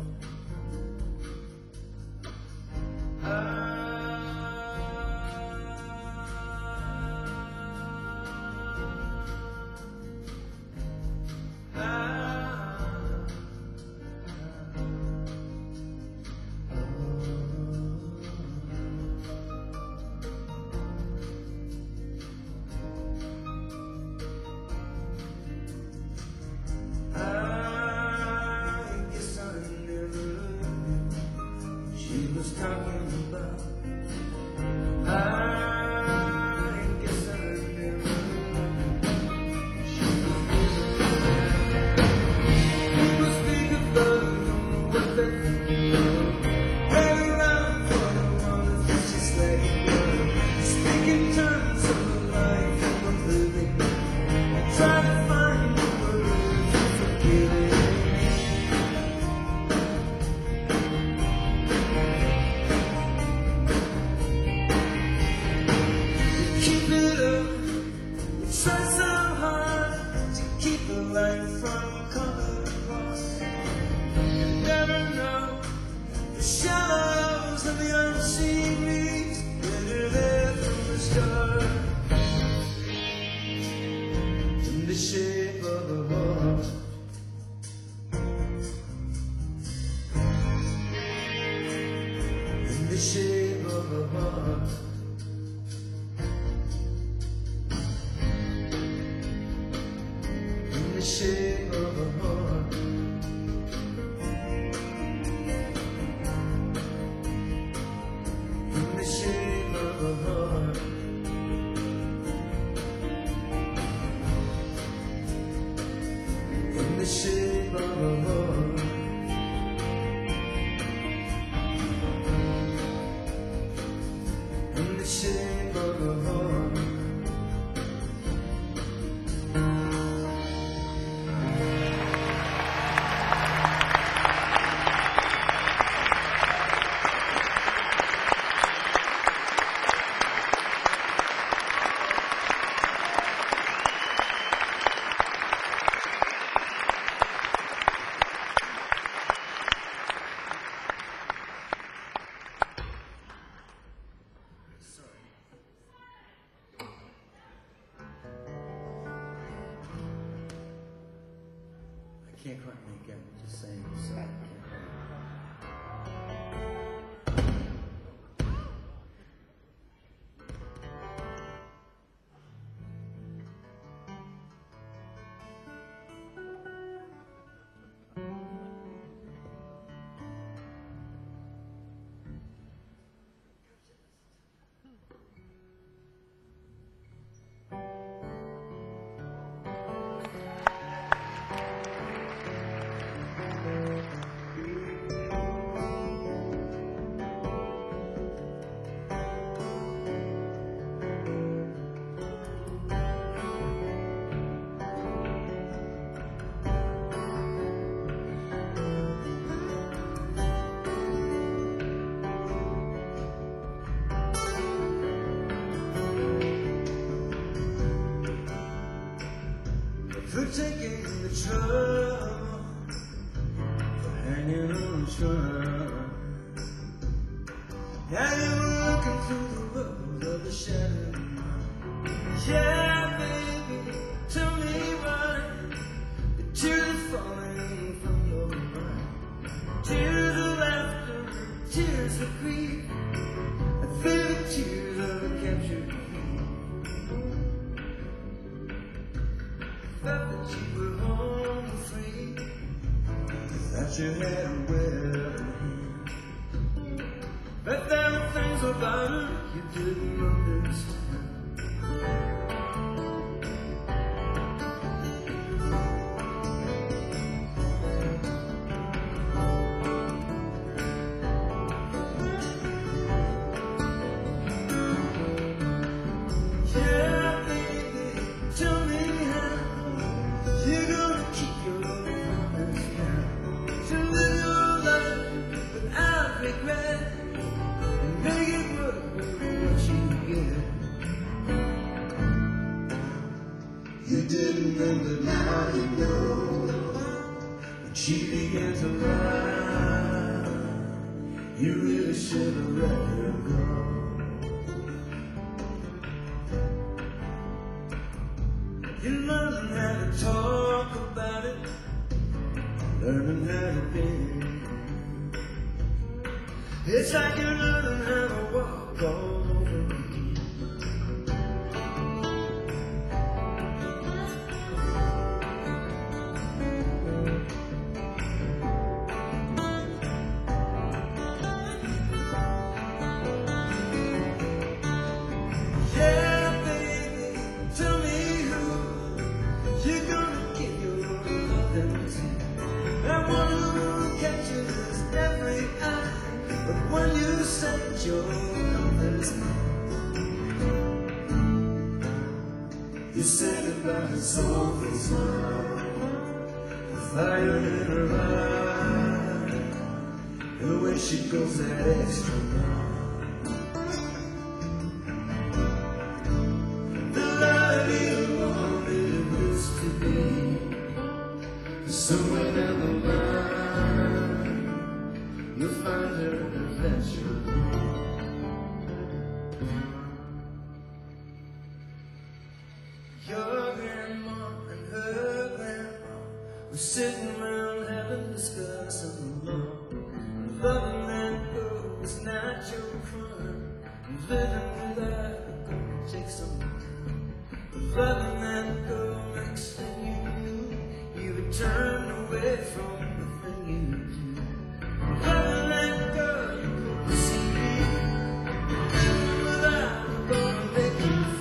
Was talking about I guess I never people speak of love, don't know what they think of. Right around for the one that's just like love. Speak in terms of the life I'm living. I try to find the words to forgive it. Try so hard to keep the light from coming across. You never know the shadows of the unseen leaves that are there from the start. In the shape of a heart. In the shape of a heart. In the shape of a heart. In the shape of a heart. In the shape of a heart. In the shape of a heart. I can't quite make out what you're saying, so I can't. for taking the trouble, for hanging on the truck. Now you're looking through the road of the shadow. Yeah, baby, tell me why the tears are falling from your mind. Tears of laughter, tears of grief, I feel the tears of a captured queen. Felt that you were home free, that you had a well hand. But there were things about her you didn't understand. Yeah, baby, tell me how you're gonna keep your promise now, to live your life without regret and make it work with what you get. You didn't know, but now you know. When she began to lie, you really should have let her go. You learn how to talk about it, learning how to be. It's like you're learning how to walk all over again. Yeah, baby, tell me who you're gonna give your loving to. I wonder who catches every eye, but when you set your compass, you set it by her soulful smile, the fire in her eye, the way she goes that extra mile. The light you wanted it used to be, somewhere down the line, you'll find her eventually. Your grandma and her grandpa were sitting around having discussion alone. Loving that girl was not your crime, and living without her gonna take some time. Loving that girl next thing you knew, you would turn away from the thing you do. Loving that girl you couldn't see, living without her gonna make you free.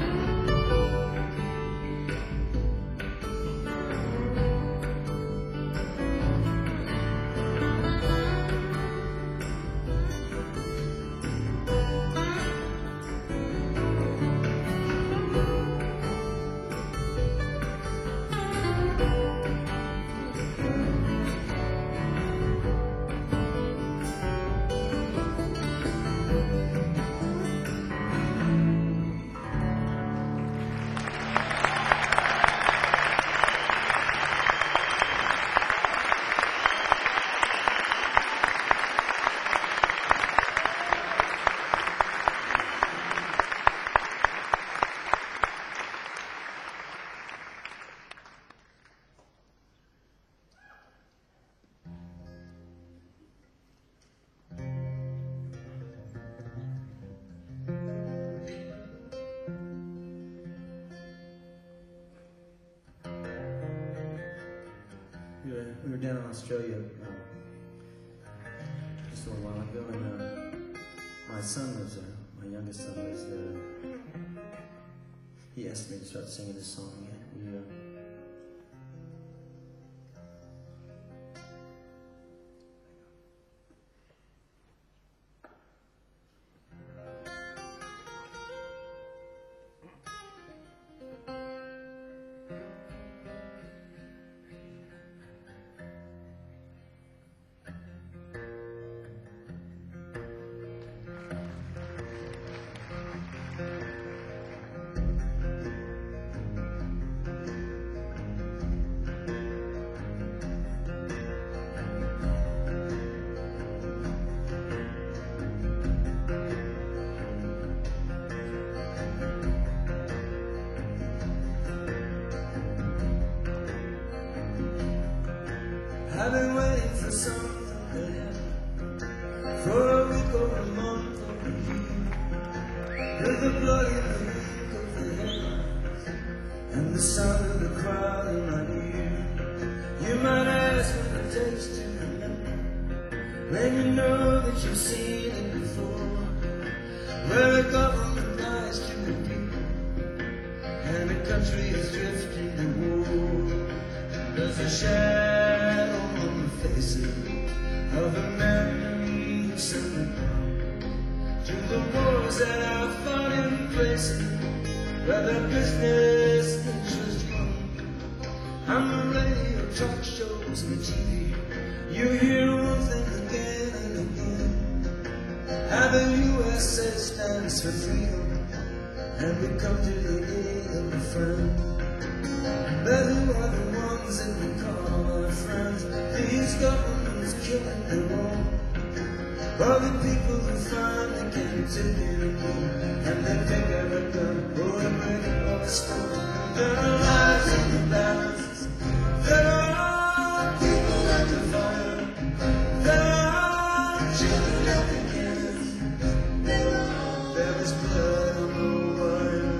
We were, we were down in Australia uh, just a little while ago, and uh, my son was there. My youngest son was there. He asked me to start singing this song again. We, uh, I've been waiting for something to happen for a week or a month or a year. With the blood in the ink of the headlines and the sound of the crowd in my ear. You might ask what it takes to remember when you know that you've seen it before, where the government lies to the people and the country is drifting to war. There's a shadow on the faces of the men who sent me down to the wars that I fought in places where their business interests run. On the radio, talk shows, and T V, you hear one thing again and again, how the U S A stands for freedom, and we come to the aid of a friend. But who are the ones that we call our friends? These governments killing their own, or the people who finally can't take it anymore, and they pick up a gun, or a break it or a stone. There are lives in the balance, there are people at the fire, there are children at the cannons, there is blood on the wire.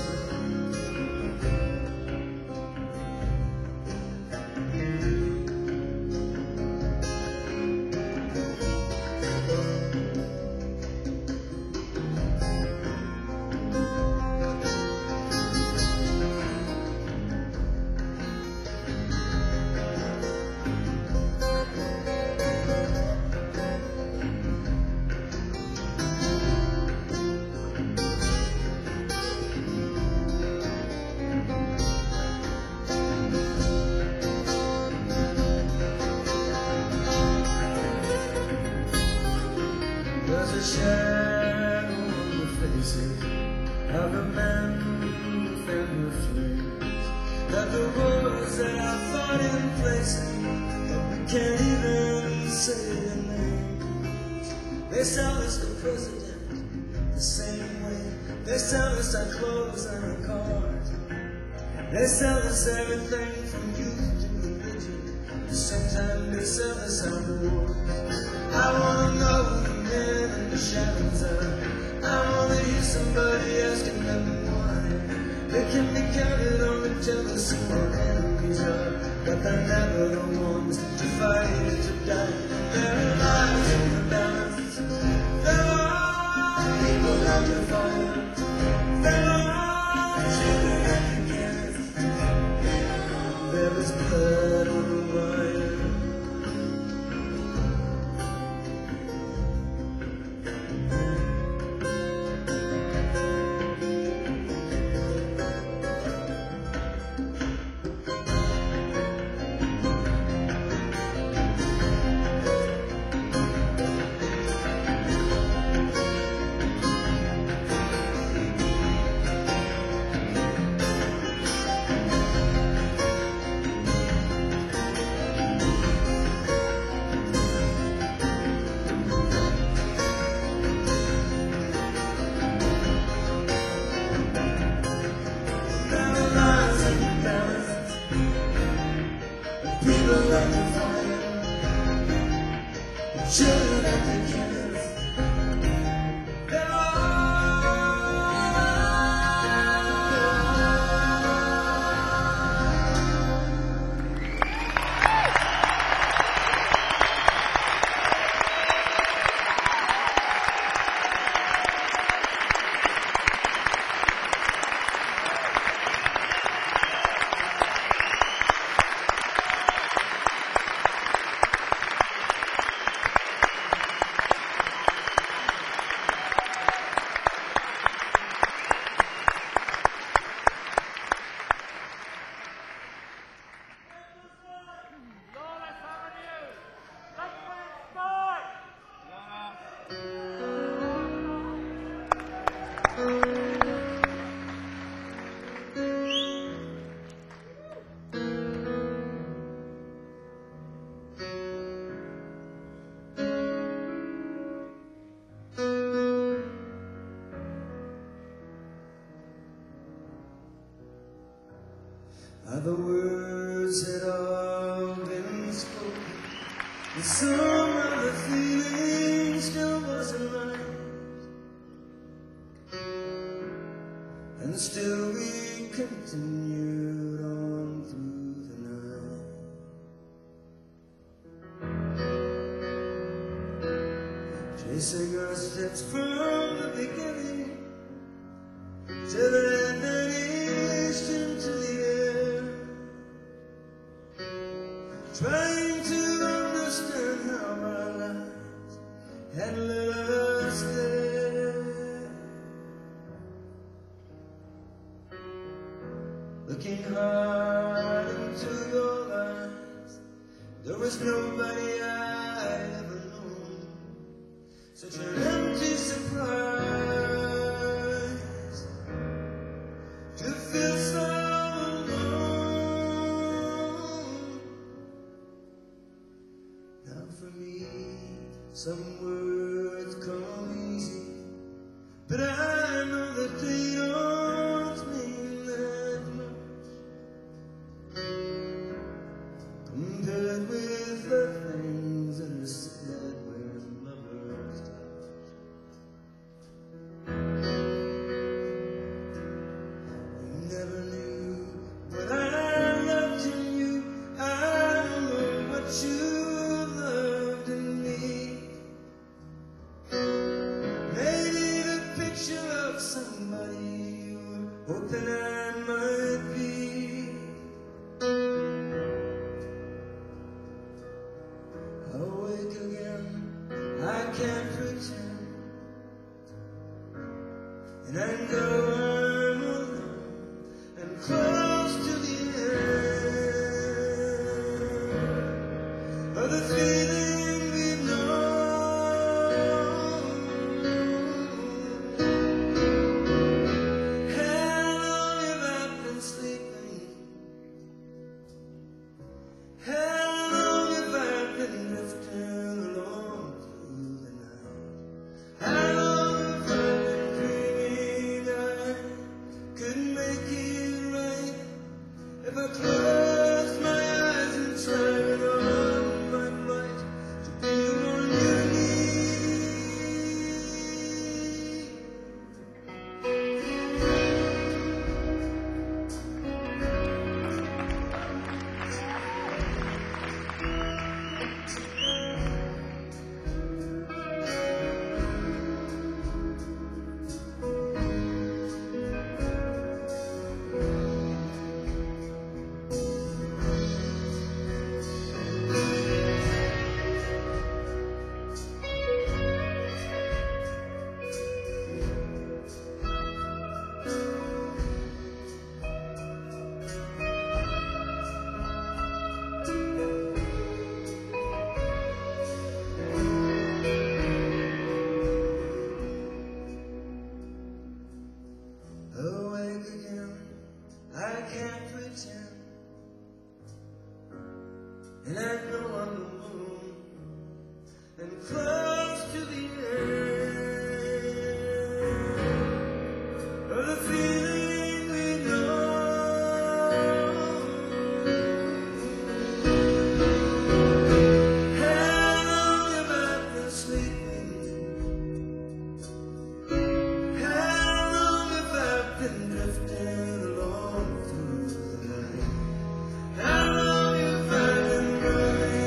There's a shadow on the faces of the men who fan the flames, that the wars that I fought in places that we can't even say their names. They sell us the president the same way they sell us our clothes and our cars. They sell us everything from youth to religion. Sometimes they sell us our wars. I wanna know who the men in the shadows are. I wanna hear somebody asking them why. They can be counted on the jealous who our enemies are, but they're never the ones to fight or to die. There are lives in the balance, there are people on the fire, there are children at the cannons, there is blood on the wire. People at the fire, children at the cannons. There are the words that all been spoken. And some of the feeling still wasn't right. And still we continued on through the night, chasing our steps from the beginning till it had vanished into the air, trying to understand how our lives had led us there. Looking hard into your eyes, there was nobody I'd ever known, such an empty surprise to feel so alone. Now for me, some words come easy, but I know that they don't mean that much compared with the things that are said when lovers touch. You never knew what I loved in you. I don't know what you loved in me. Made it a picture of somebody you were hoping I might be. Awake again, I can't pretend, and I know I'm alone and close to the end of the feeling we've known. How long have I been sleeping? How long have I been drifting along through the night? How long have I been dreaming I could make it right if I closed my eyes and tried all my might to be the one you need? Awake again, I can't pretend, and I know I'm alone and close to the end of the feeling we know. How long have I been sleeping? How long have I been drifting along through the night? How long have I been running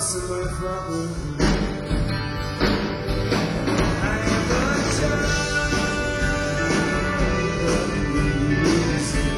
lost in my problem. I am a child of music.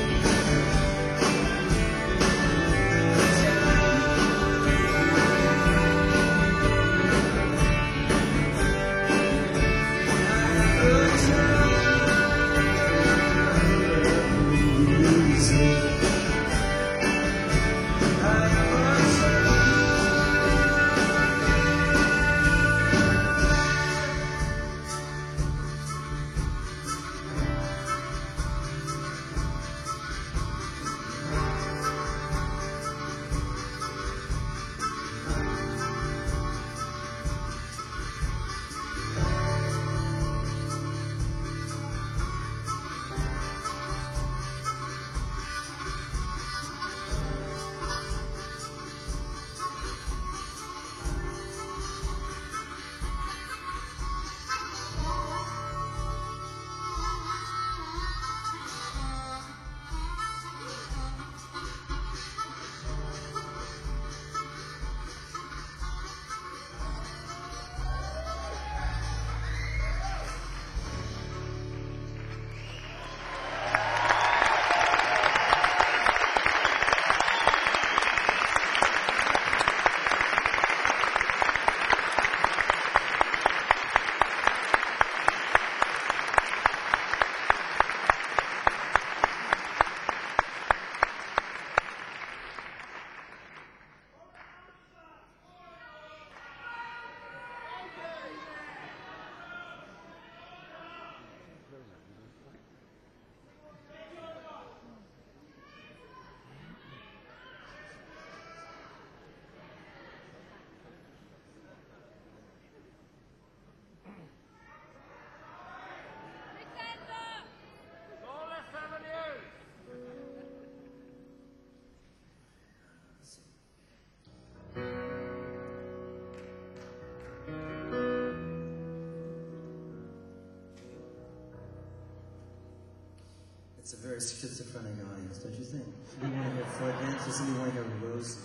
It's a very schizophrenic audience, don't you think? Somebody want to hear Floyd dance or somebody want to hear Rosie?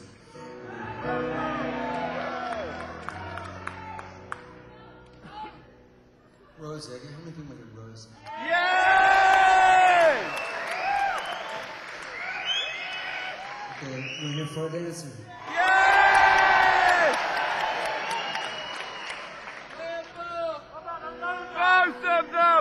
Rosie, I guess how many people want to hear Rosie? Yay! Okay, you want to hear Floyd dance? Or? Yay! Both of them!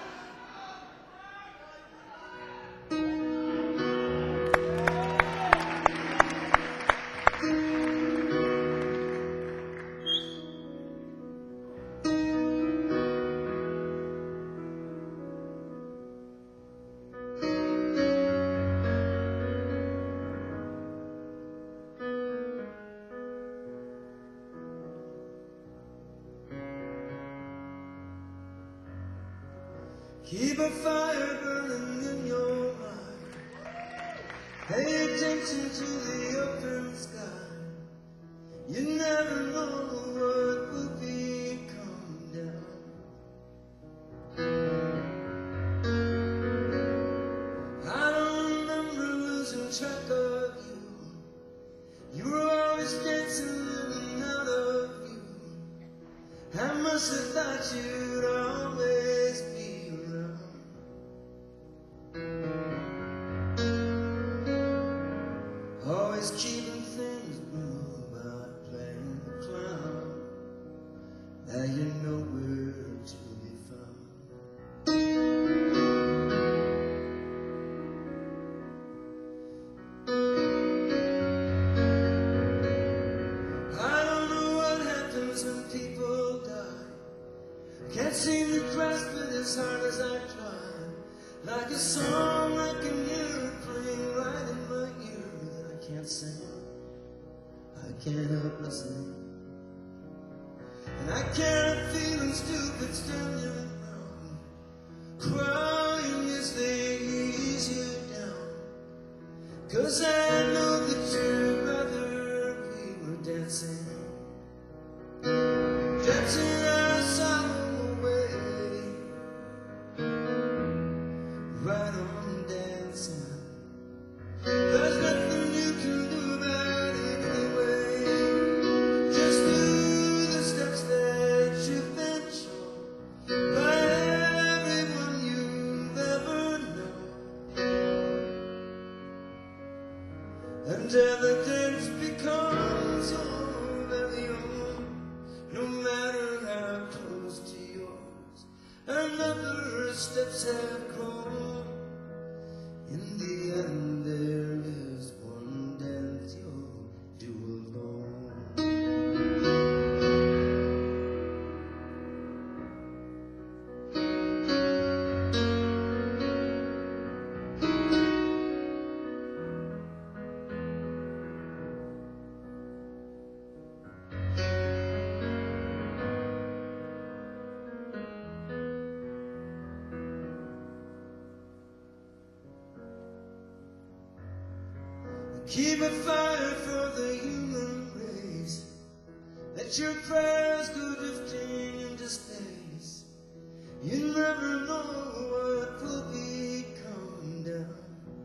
Keep a fire burning in your mind. Pay attention to the open sky. You never know what will be coming down. I don't remember losing track of you. You were always dancing in and out of you. I must have thought you'd always be around. Always keeping things blue about playing the clown. Now you're nowhere to be found. I don't know what happens when people die. Can't seem to grasp it as hard as I try. Like a song I can hear playing right in my ear that I can't sing. I can't help listening. And I can't help feeling stupid standing around, crying as they ease you down. 'Cause I know that you'd rather we were dancing, dancing our sorrow away. Right on dancing. There's nothing you can do about it anyway. lips have grown. In the end there is one dance you'll do alone. Keep a fire for the human race. Let your prayers go drifting into space. You never know what will be coming down.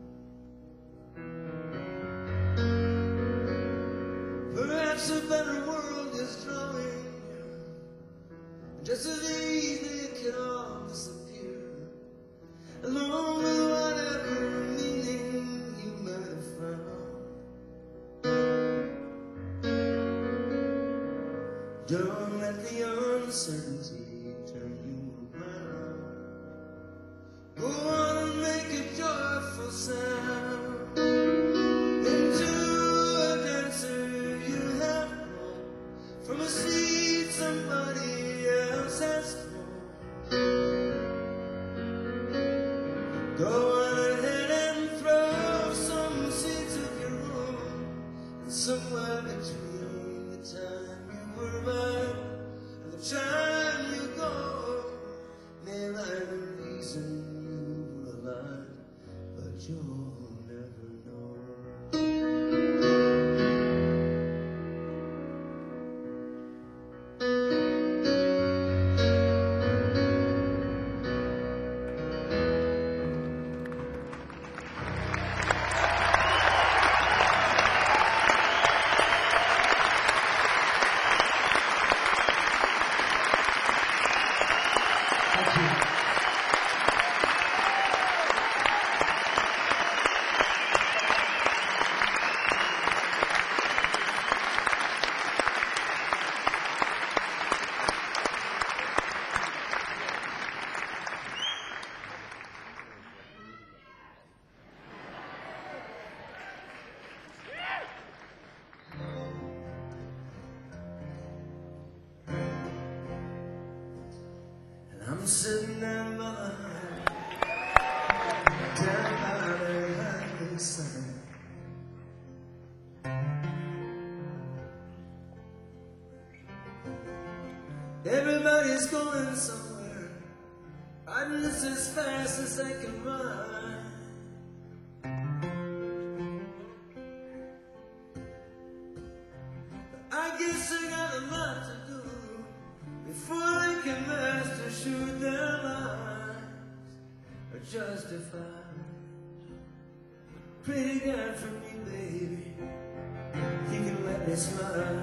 Perhaps a better world is drawing near. Just as easily it can all disappear, along with whatever meaning you might have found. Don't let the uncertainty turn you around. Go on and make a joyful sound. Into a dancer you have grown, from a seed somebody else has thrown. Go on ahead and throw some seeds of your own, and somewhere between the time you were born and the time you go, may lie the reason you were alive, but you'll never know. I'm sitting down by the highway, down by the highway side. Everybody's going somewhere, riding this as fast as they can ride. But I guess I got a lot to do before they can master shoot their lives or justify. Pray to God for me, baby, He can let me slide.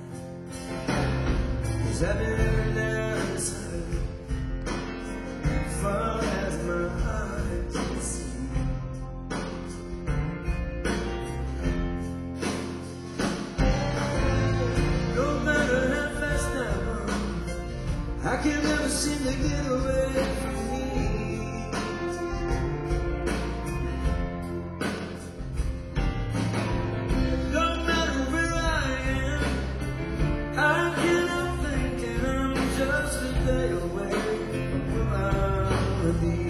Cause I've been living down this highway far as my heart can see. No matter how fast I run, I can never seem to get away from me. No matter where I am, I can't help thinking I'm just a day away from where I wanna be.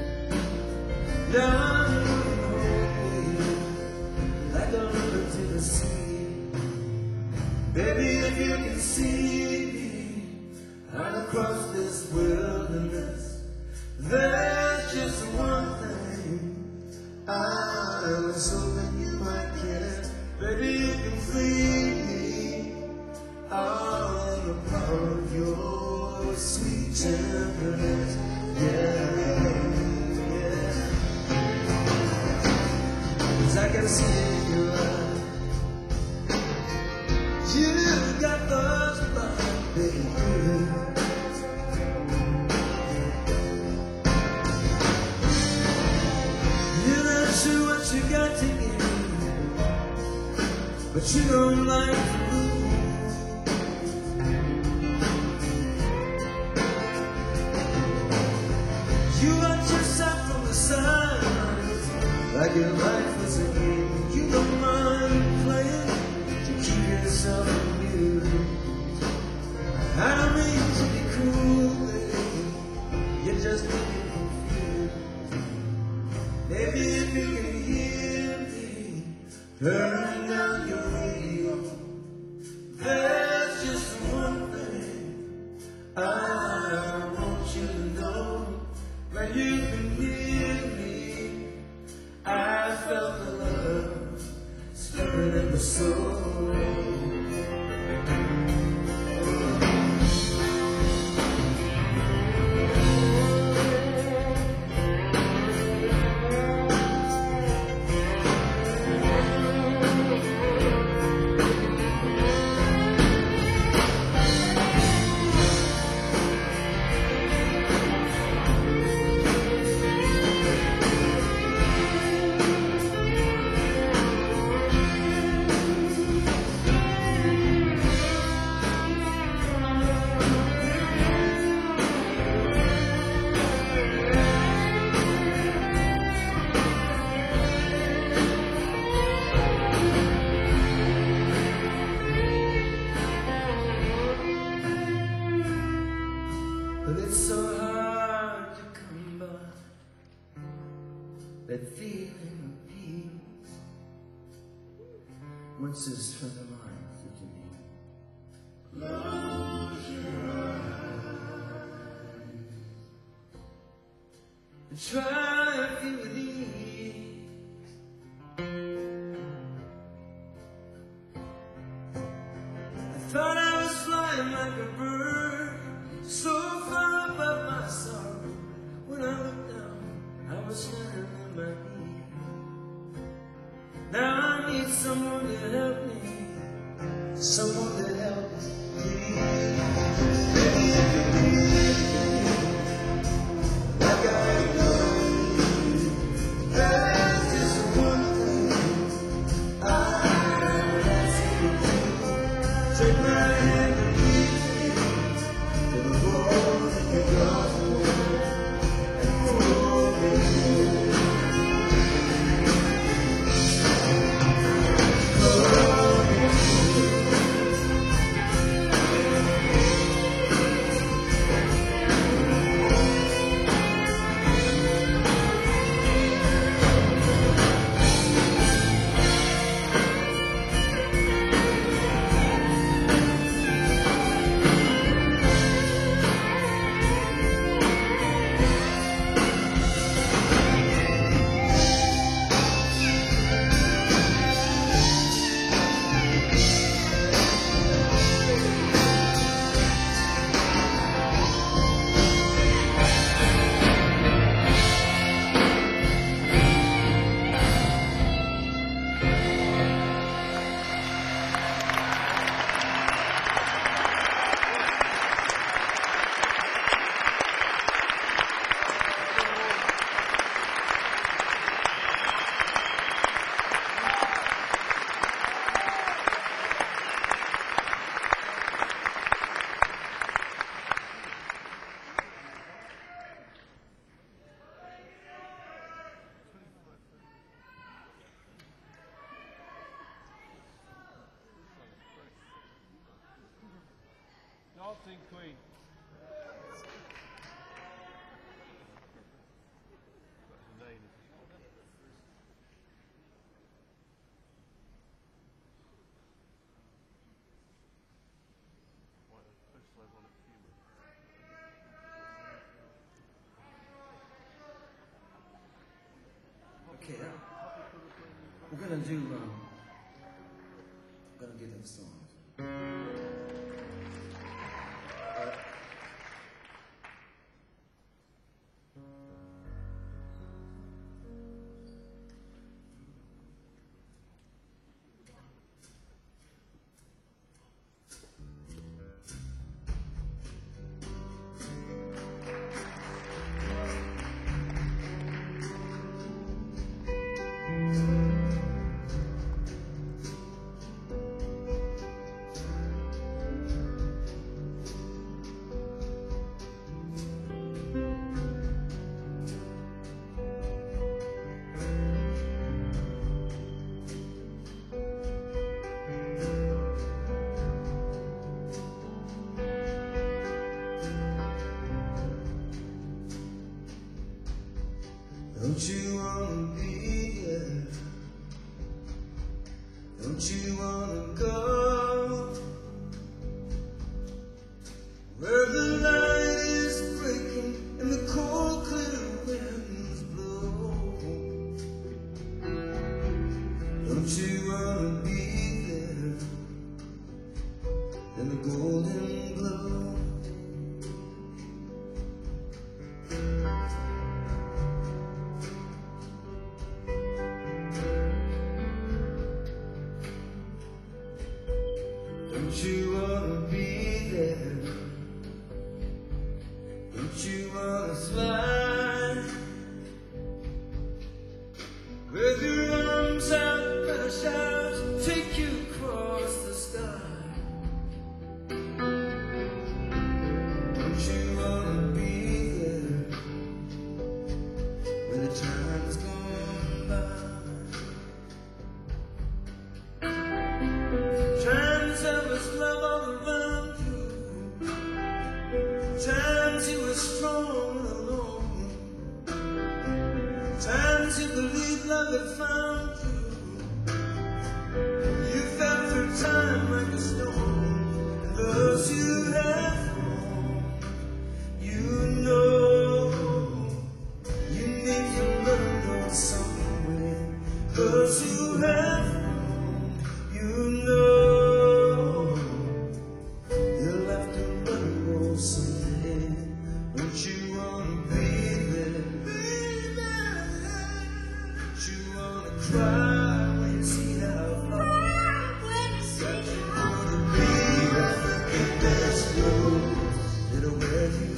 Now I'm moving home, baby, like a river to the sea. Baby, if you can see me out across this wilderness, there's just one thing I was hoping you might get. Baby, you can free me all in the power of your sweet tenderness. Yeah, yeah. Cause I can see it in your eyes. You got those blind, baby. You're not sure what you got to give, but you don't like to lose. You are like your life was a game. You don't mind playing to keep yourself amused. I don't mean to be cruel, baby, you're just getting confused. Maybe if you can hear me turning down your radio, there's just one thing I want you to know. When you've been near me, I felt the love stirring in the soul. But it's so hard to come by that feeling of peace once this friend of mine that you need. Close your eyes and try to feel at ease. I thought I was flying like a bird, so far above my sorrow. When I looked down, I was standing on my knees. Now I need someone to help me, someone to help me. Maybe if you need me, like I know, there's just one thing I ask you to do. Take my hand and lead me to the road that you got and pull me through. Pull me through. Dancing Queen. Okay, uh, we're gonna do, um, I'm gonna give them songs. Uh, Don't you wanna be there? Don't you wanna go where the light is breaking and the cold clear winds blow? Don't you wanna be there in the golden glow? Don't you wanna be there? Don't you wanna fly with your arms outstretched out, take you across the sky? Don't you wanna be there when the time's gone by? Times there was love all around you, times you were strong and alone, times you believed love had found you. You fell through time like a stone, and those you have known, you know you need to learn those somewhere. Those you have known, you know. Don't you wanna be there? Don't you wanna cry when you see how far? Don't you wanna be there in this road that'll wear you?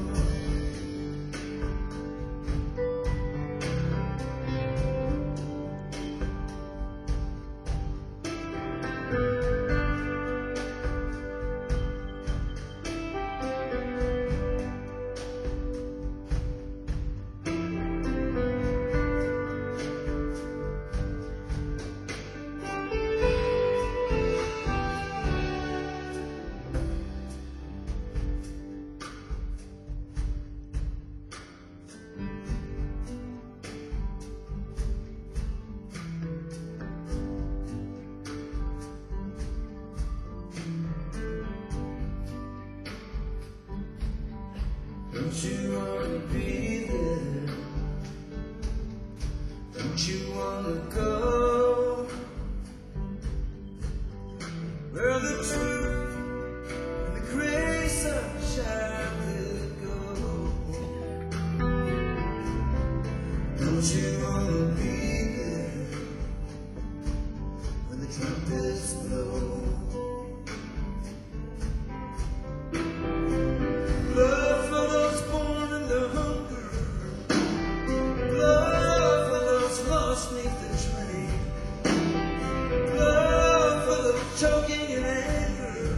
Don't you wanna be there? Don't you wanna go where the truth and the grace of child will go? Don't you wanna be there when the trumpets blow? Choking in anger,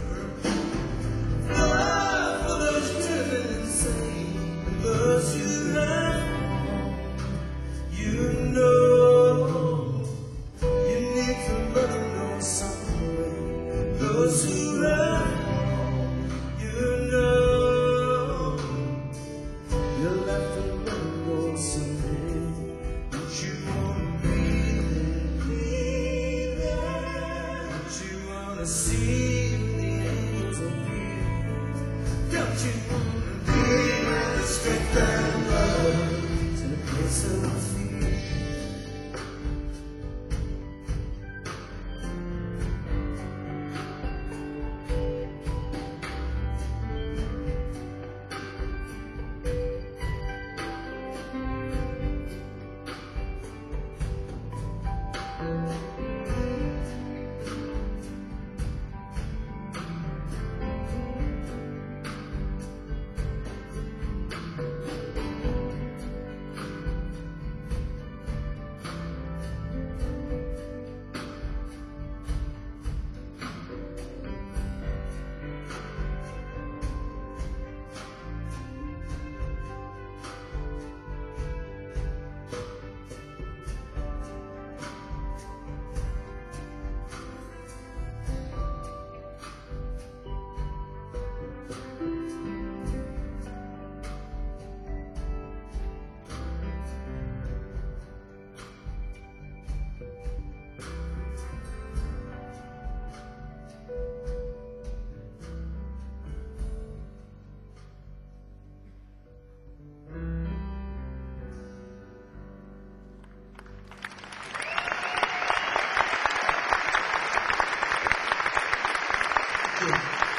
love for those driven insane, and those you have, you know, you need to learn those somewhere. Those who have, you know, you'll have to learn those someday. Don't you wanna be there? Be there. Don't you wanna see the angels appear? Don't you wanna be where the strength and love is in a place of fear? you.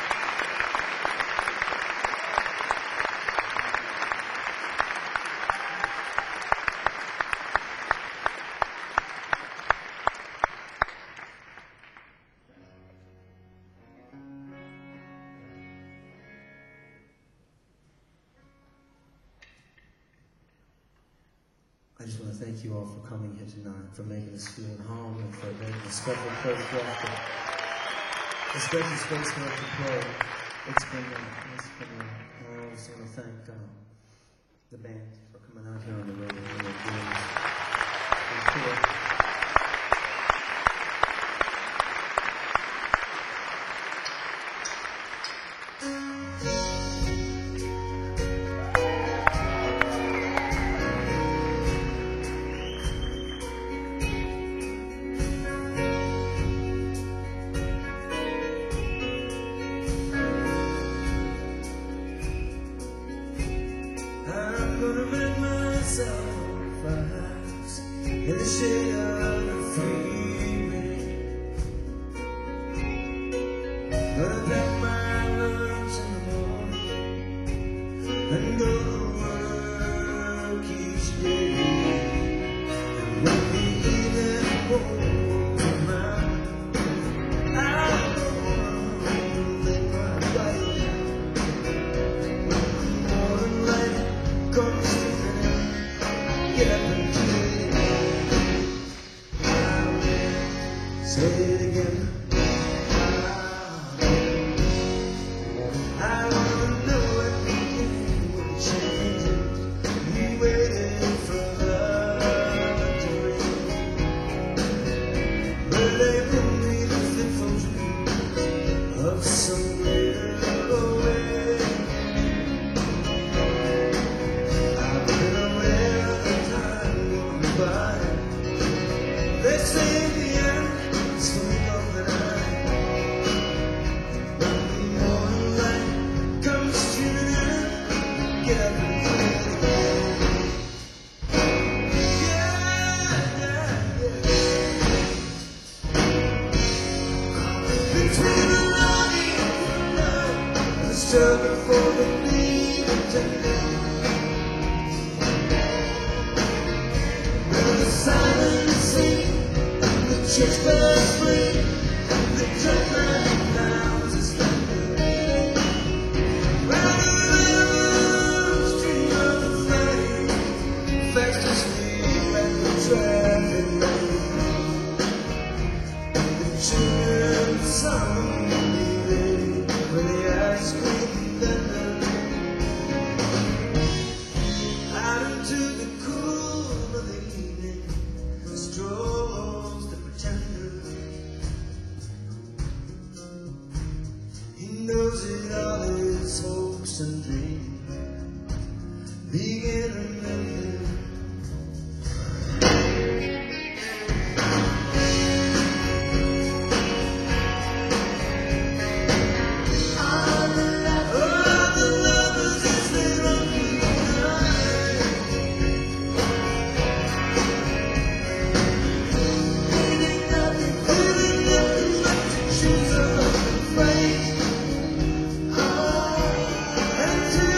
I just want to thank you all for coming here tonight, for making us feel at home, and for making a special place for us to, a special space for us to play. It's been, uh, it's been, uh, I also want to thank uh, the band for coming out here on the radio and doing this. Thank you. I'm gonna make myself a house in the shade of the freeway. Gonna pack my lunch in the morning and go to work each day. And when the evening rolls around, I'm gonna lay my body down. When the morning light comes streaming in, get up and do it. I will say it again. I wanna know what we will change it. We waited for love to rain, but they will be the fitful dream of some little way. I've been aware of the time going by. They say the end is coming of the night. When the morning light comes streaming in, get up and play it again. Yeah, yeah, yeah. Between the longing for love and the struggle for the need of tender. When the silence sings and the church bells ring and the drummer pounds his thunder, round the stream of the flame, fast asleep at the traffic light, the children sung leaving when the ice cream thunder. Out into the cool of the evening strolls the pretender. He knows it all is hopes and dreams begin anew. All the lovers as they run through the night, feeling nothing, feeling nothing but to choose up and fight. Oh, and to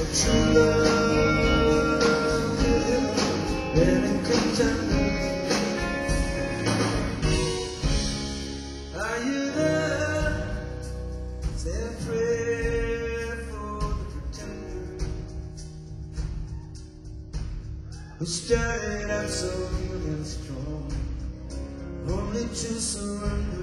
true love, yeah, any contender. Are you there? Say a prayer for the pretender who started out so young and strong, only to surrender.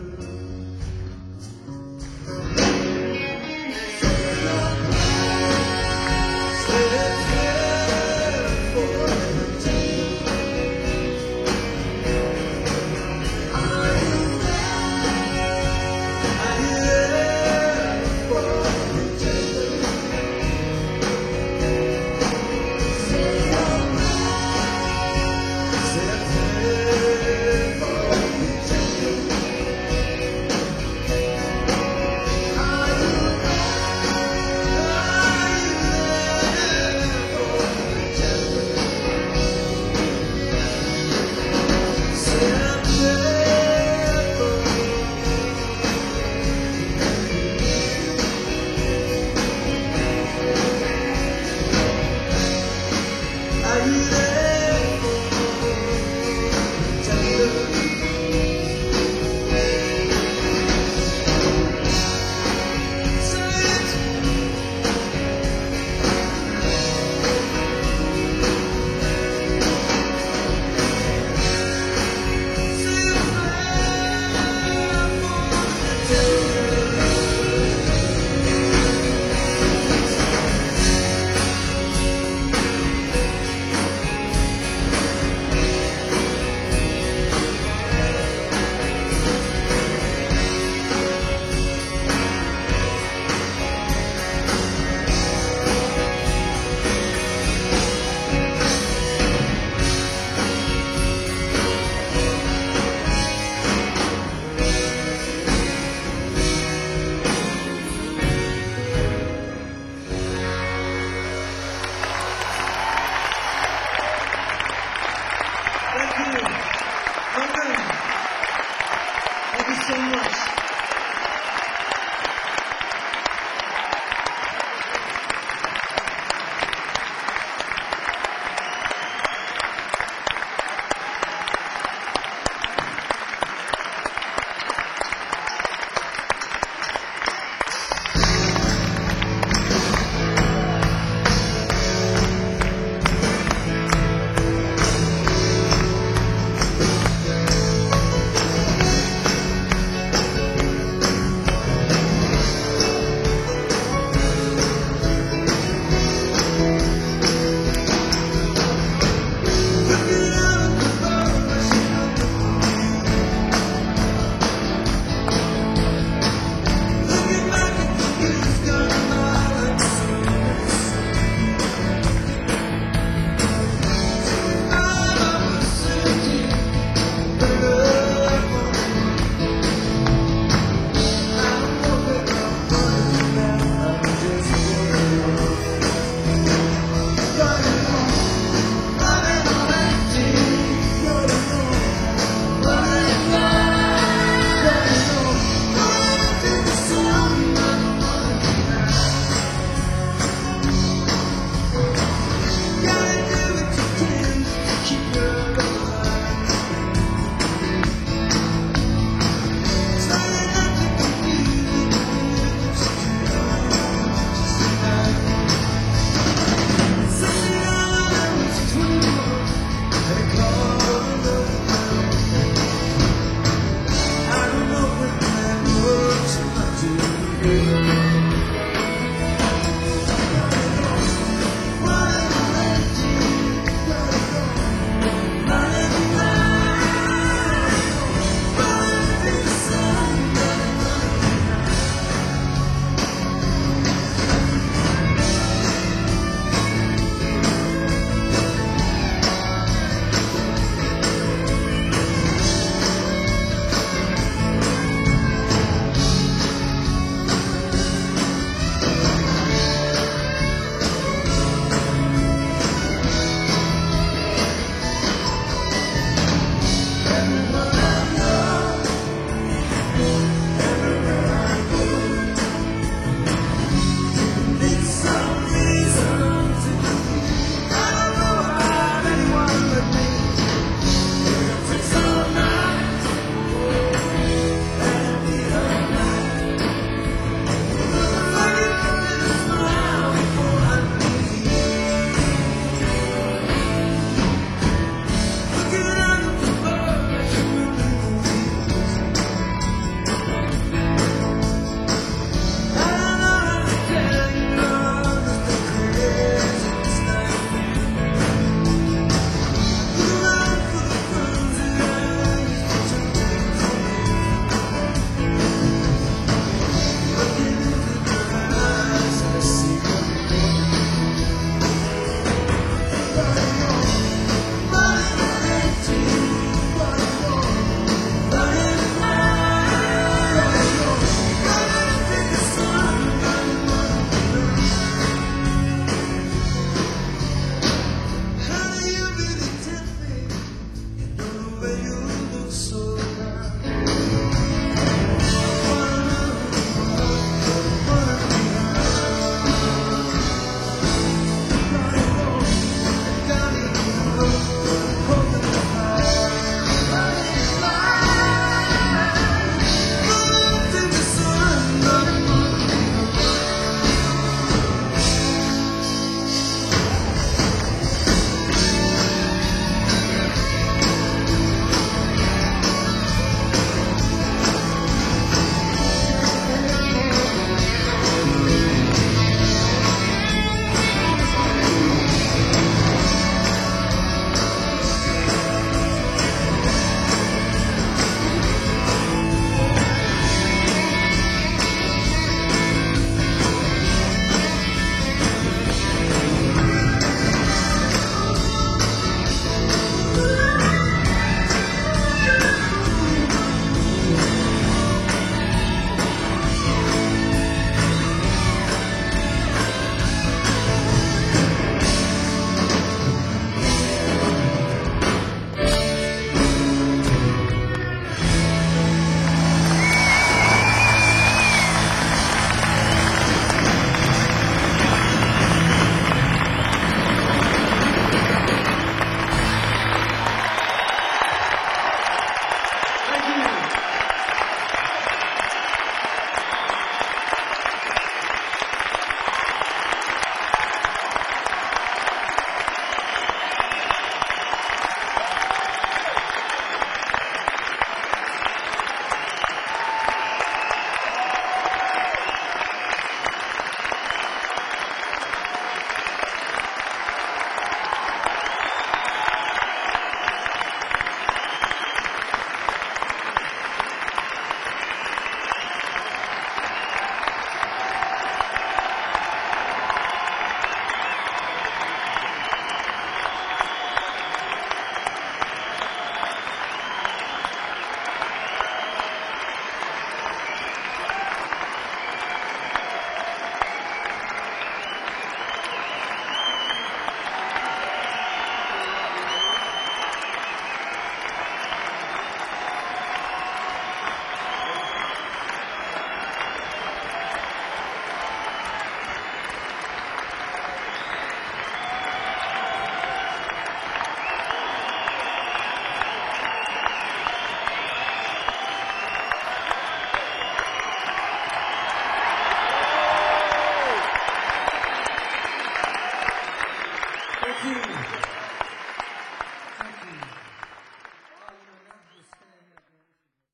Thank you. Thank you. Oh, you know, not just standing up there.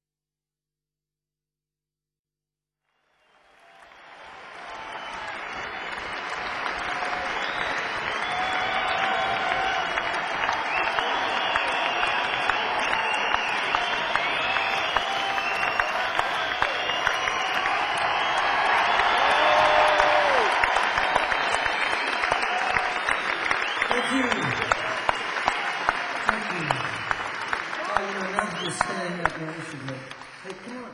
Thank you. Thank you. Oh, you know, not just standing up there. This is it. Hey, come on.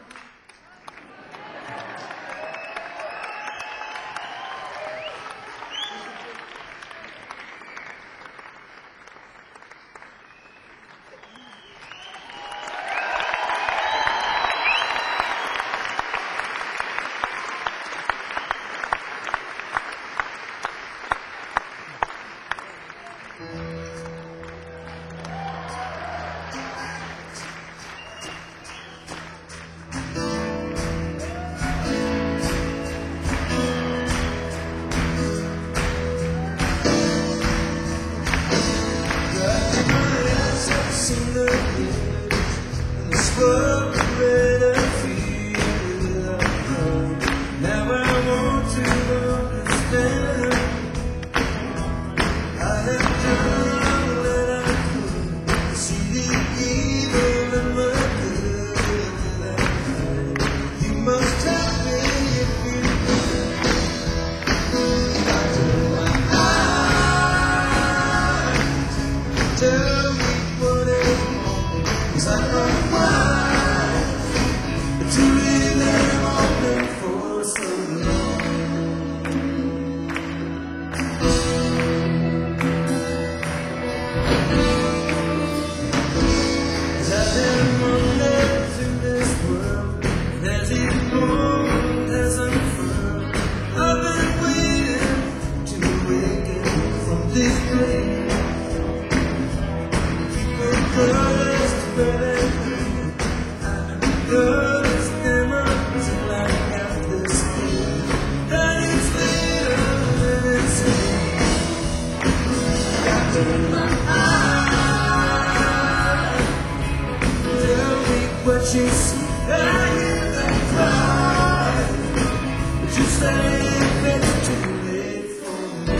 Now I want to understand. I have done all that I could. See the evil in my good. You must tell me if you got to my eyes. Tell me what it wants. 'Cause I know why. To leave them open for so long. 'Cause I've been wondering in this world, and as each moment has unfurled, I've been waiting to awaken from this dream. Keep the colors to burn green. Girls, them up is like out the skin. That is later than it's seen. Got to my eyes. Tell me what you see. I hear them cry. But you say it's too late for me.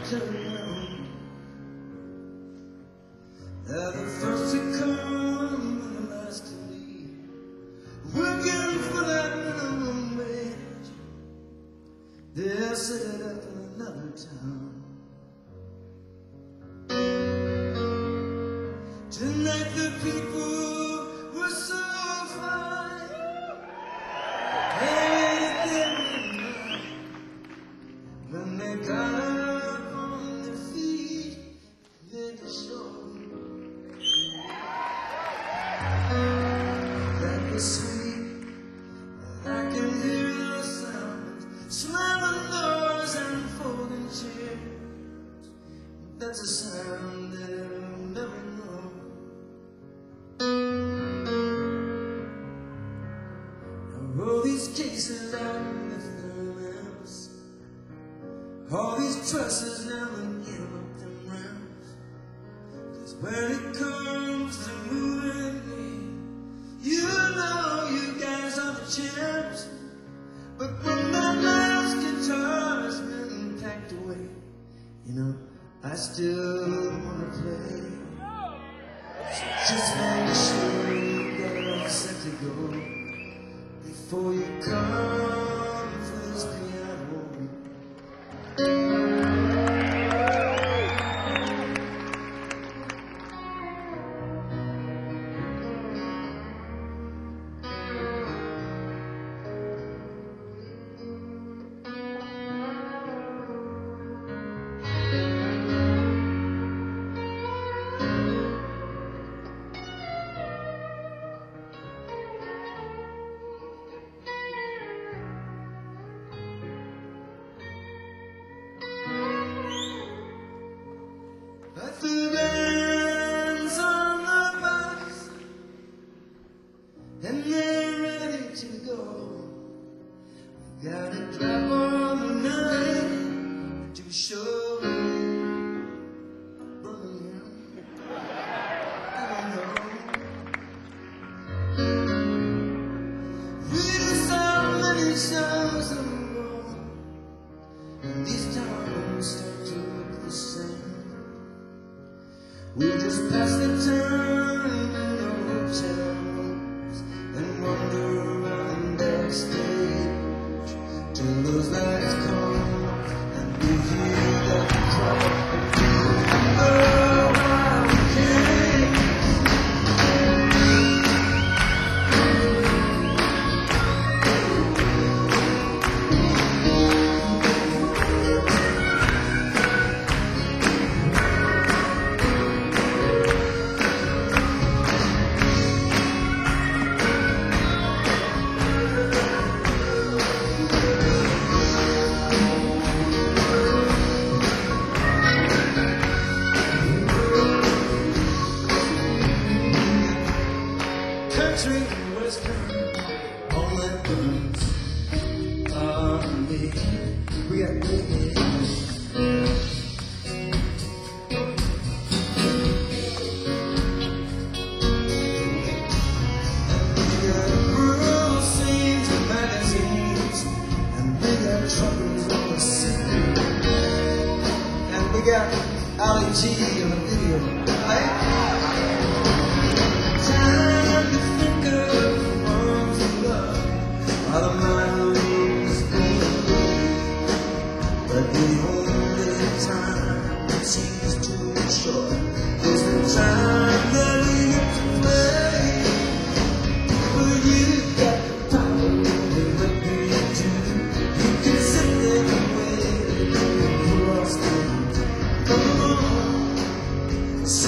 turn around. They're the first to come and the last to leave, working for that minimum wage. They'll set it up in another town. Tonight the people were so fine, they waited their midnight. When they got up on their feet, they just showed that was sweet. I can hear the sound of slamming doors and folding chairs. That's a sound they'll never know. All these cases out in the farmhouse, all these trusses now and give up them rounds. 'Cause when it comes to moving me, you know you guys are the champs. But when my last guitar's been packed away, you know, I still wanna play. So just make sure you got it all set to go before you come for this piano. But the band's on the bus and they're ready to go. We gotta drive all night to show Birmingham. I don't know. We do so many shows in a row, and these towns start to look the same. We just pass the time in the hotels and wander around backstage till those lights come and we hear that call. Oh, how we came. Country and western, all that burns on me. We got good news. We got rural scenes and magazines, and we got troubles on the scene, and we got Ali G in the video. Right? Time to think of the ones you love, while the miles go away. But the only time that seems too short is the time that we get to play. Well, you got the power to let me do. You can sit there and wait, and who else can? Come on.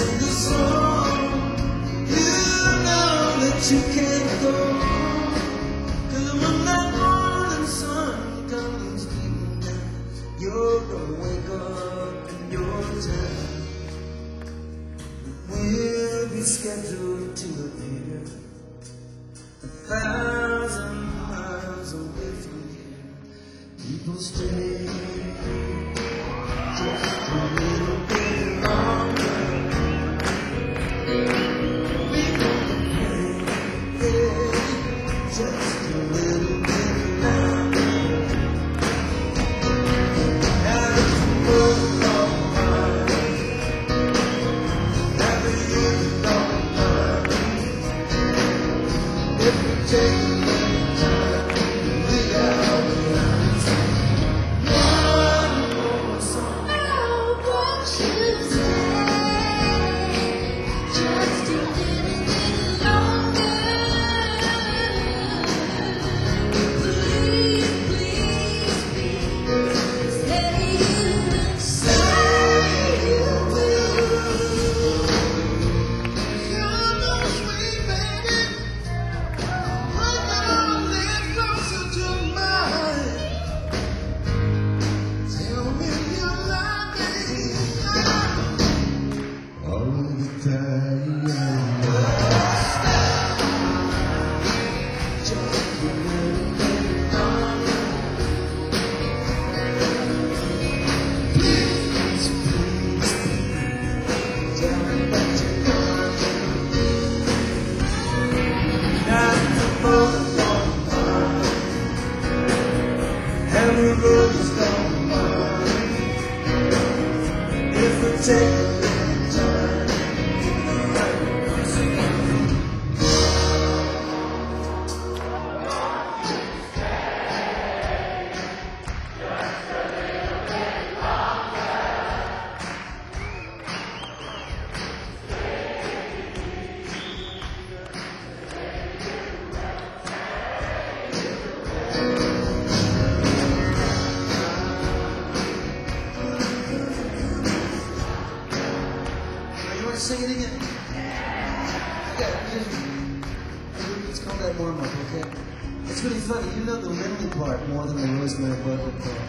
Sing it again. Yeah, just, let's call that warm up, okay? It's really funny. You know the Lindley part more than the Rosemary Butler part.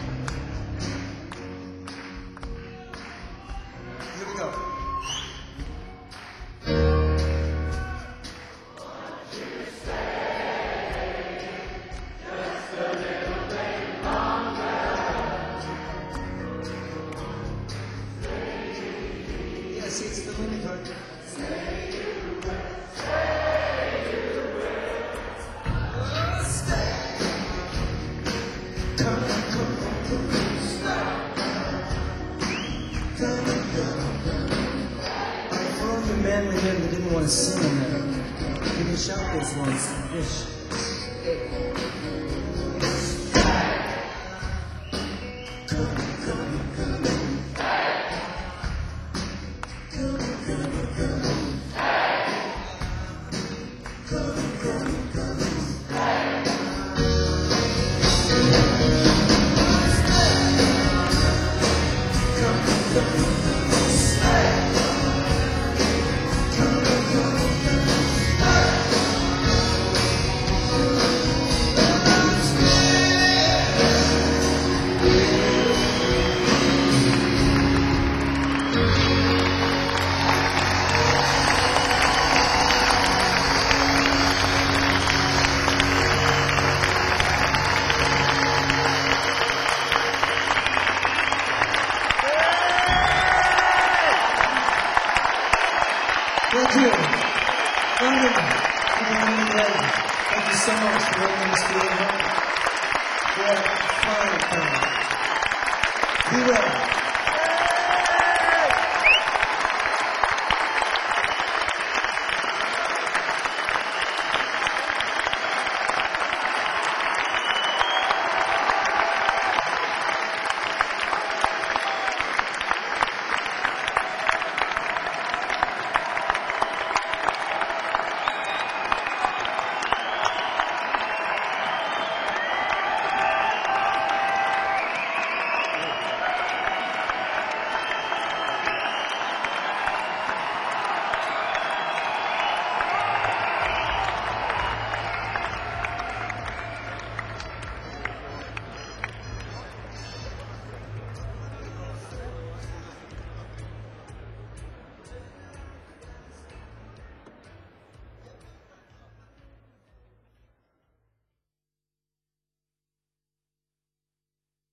Here we go. Yeah, see, it's the Lindley part. Manly men that didn't want to sing on that. You can shout those ones. Ish. Thank you. Wonderful. Thank you so much for bringing us to the event. Yeah, fine. Be well.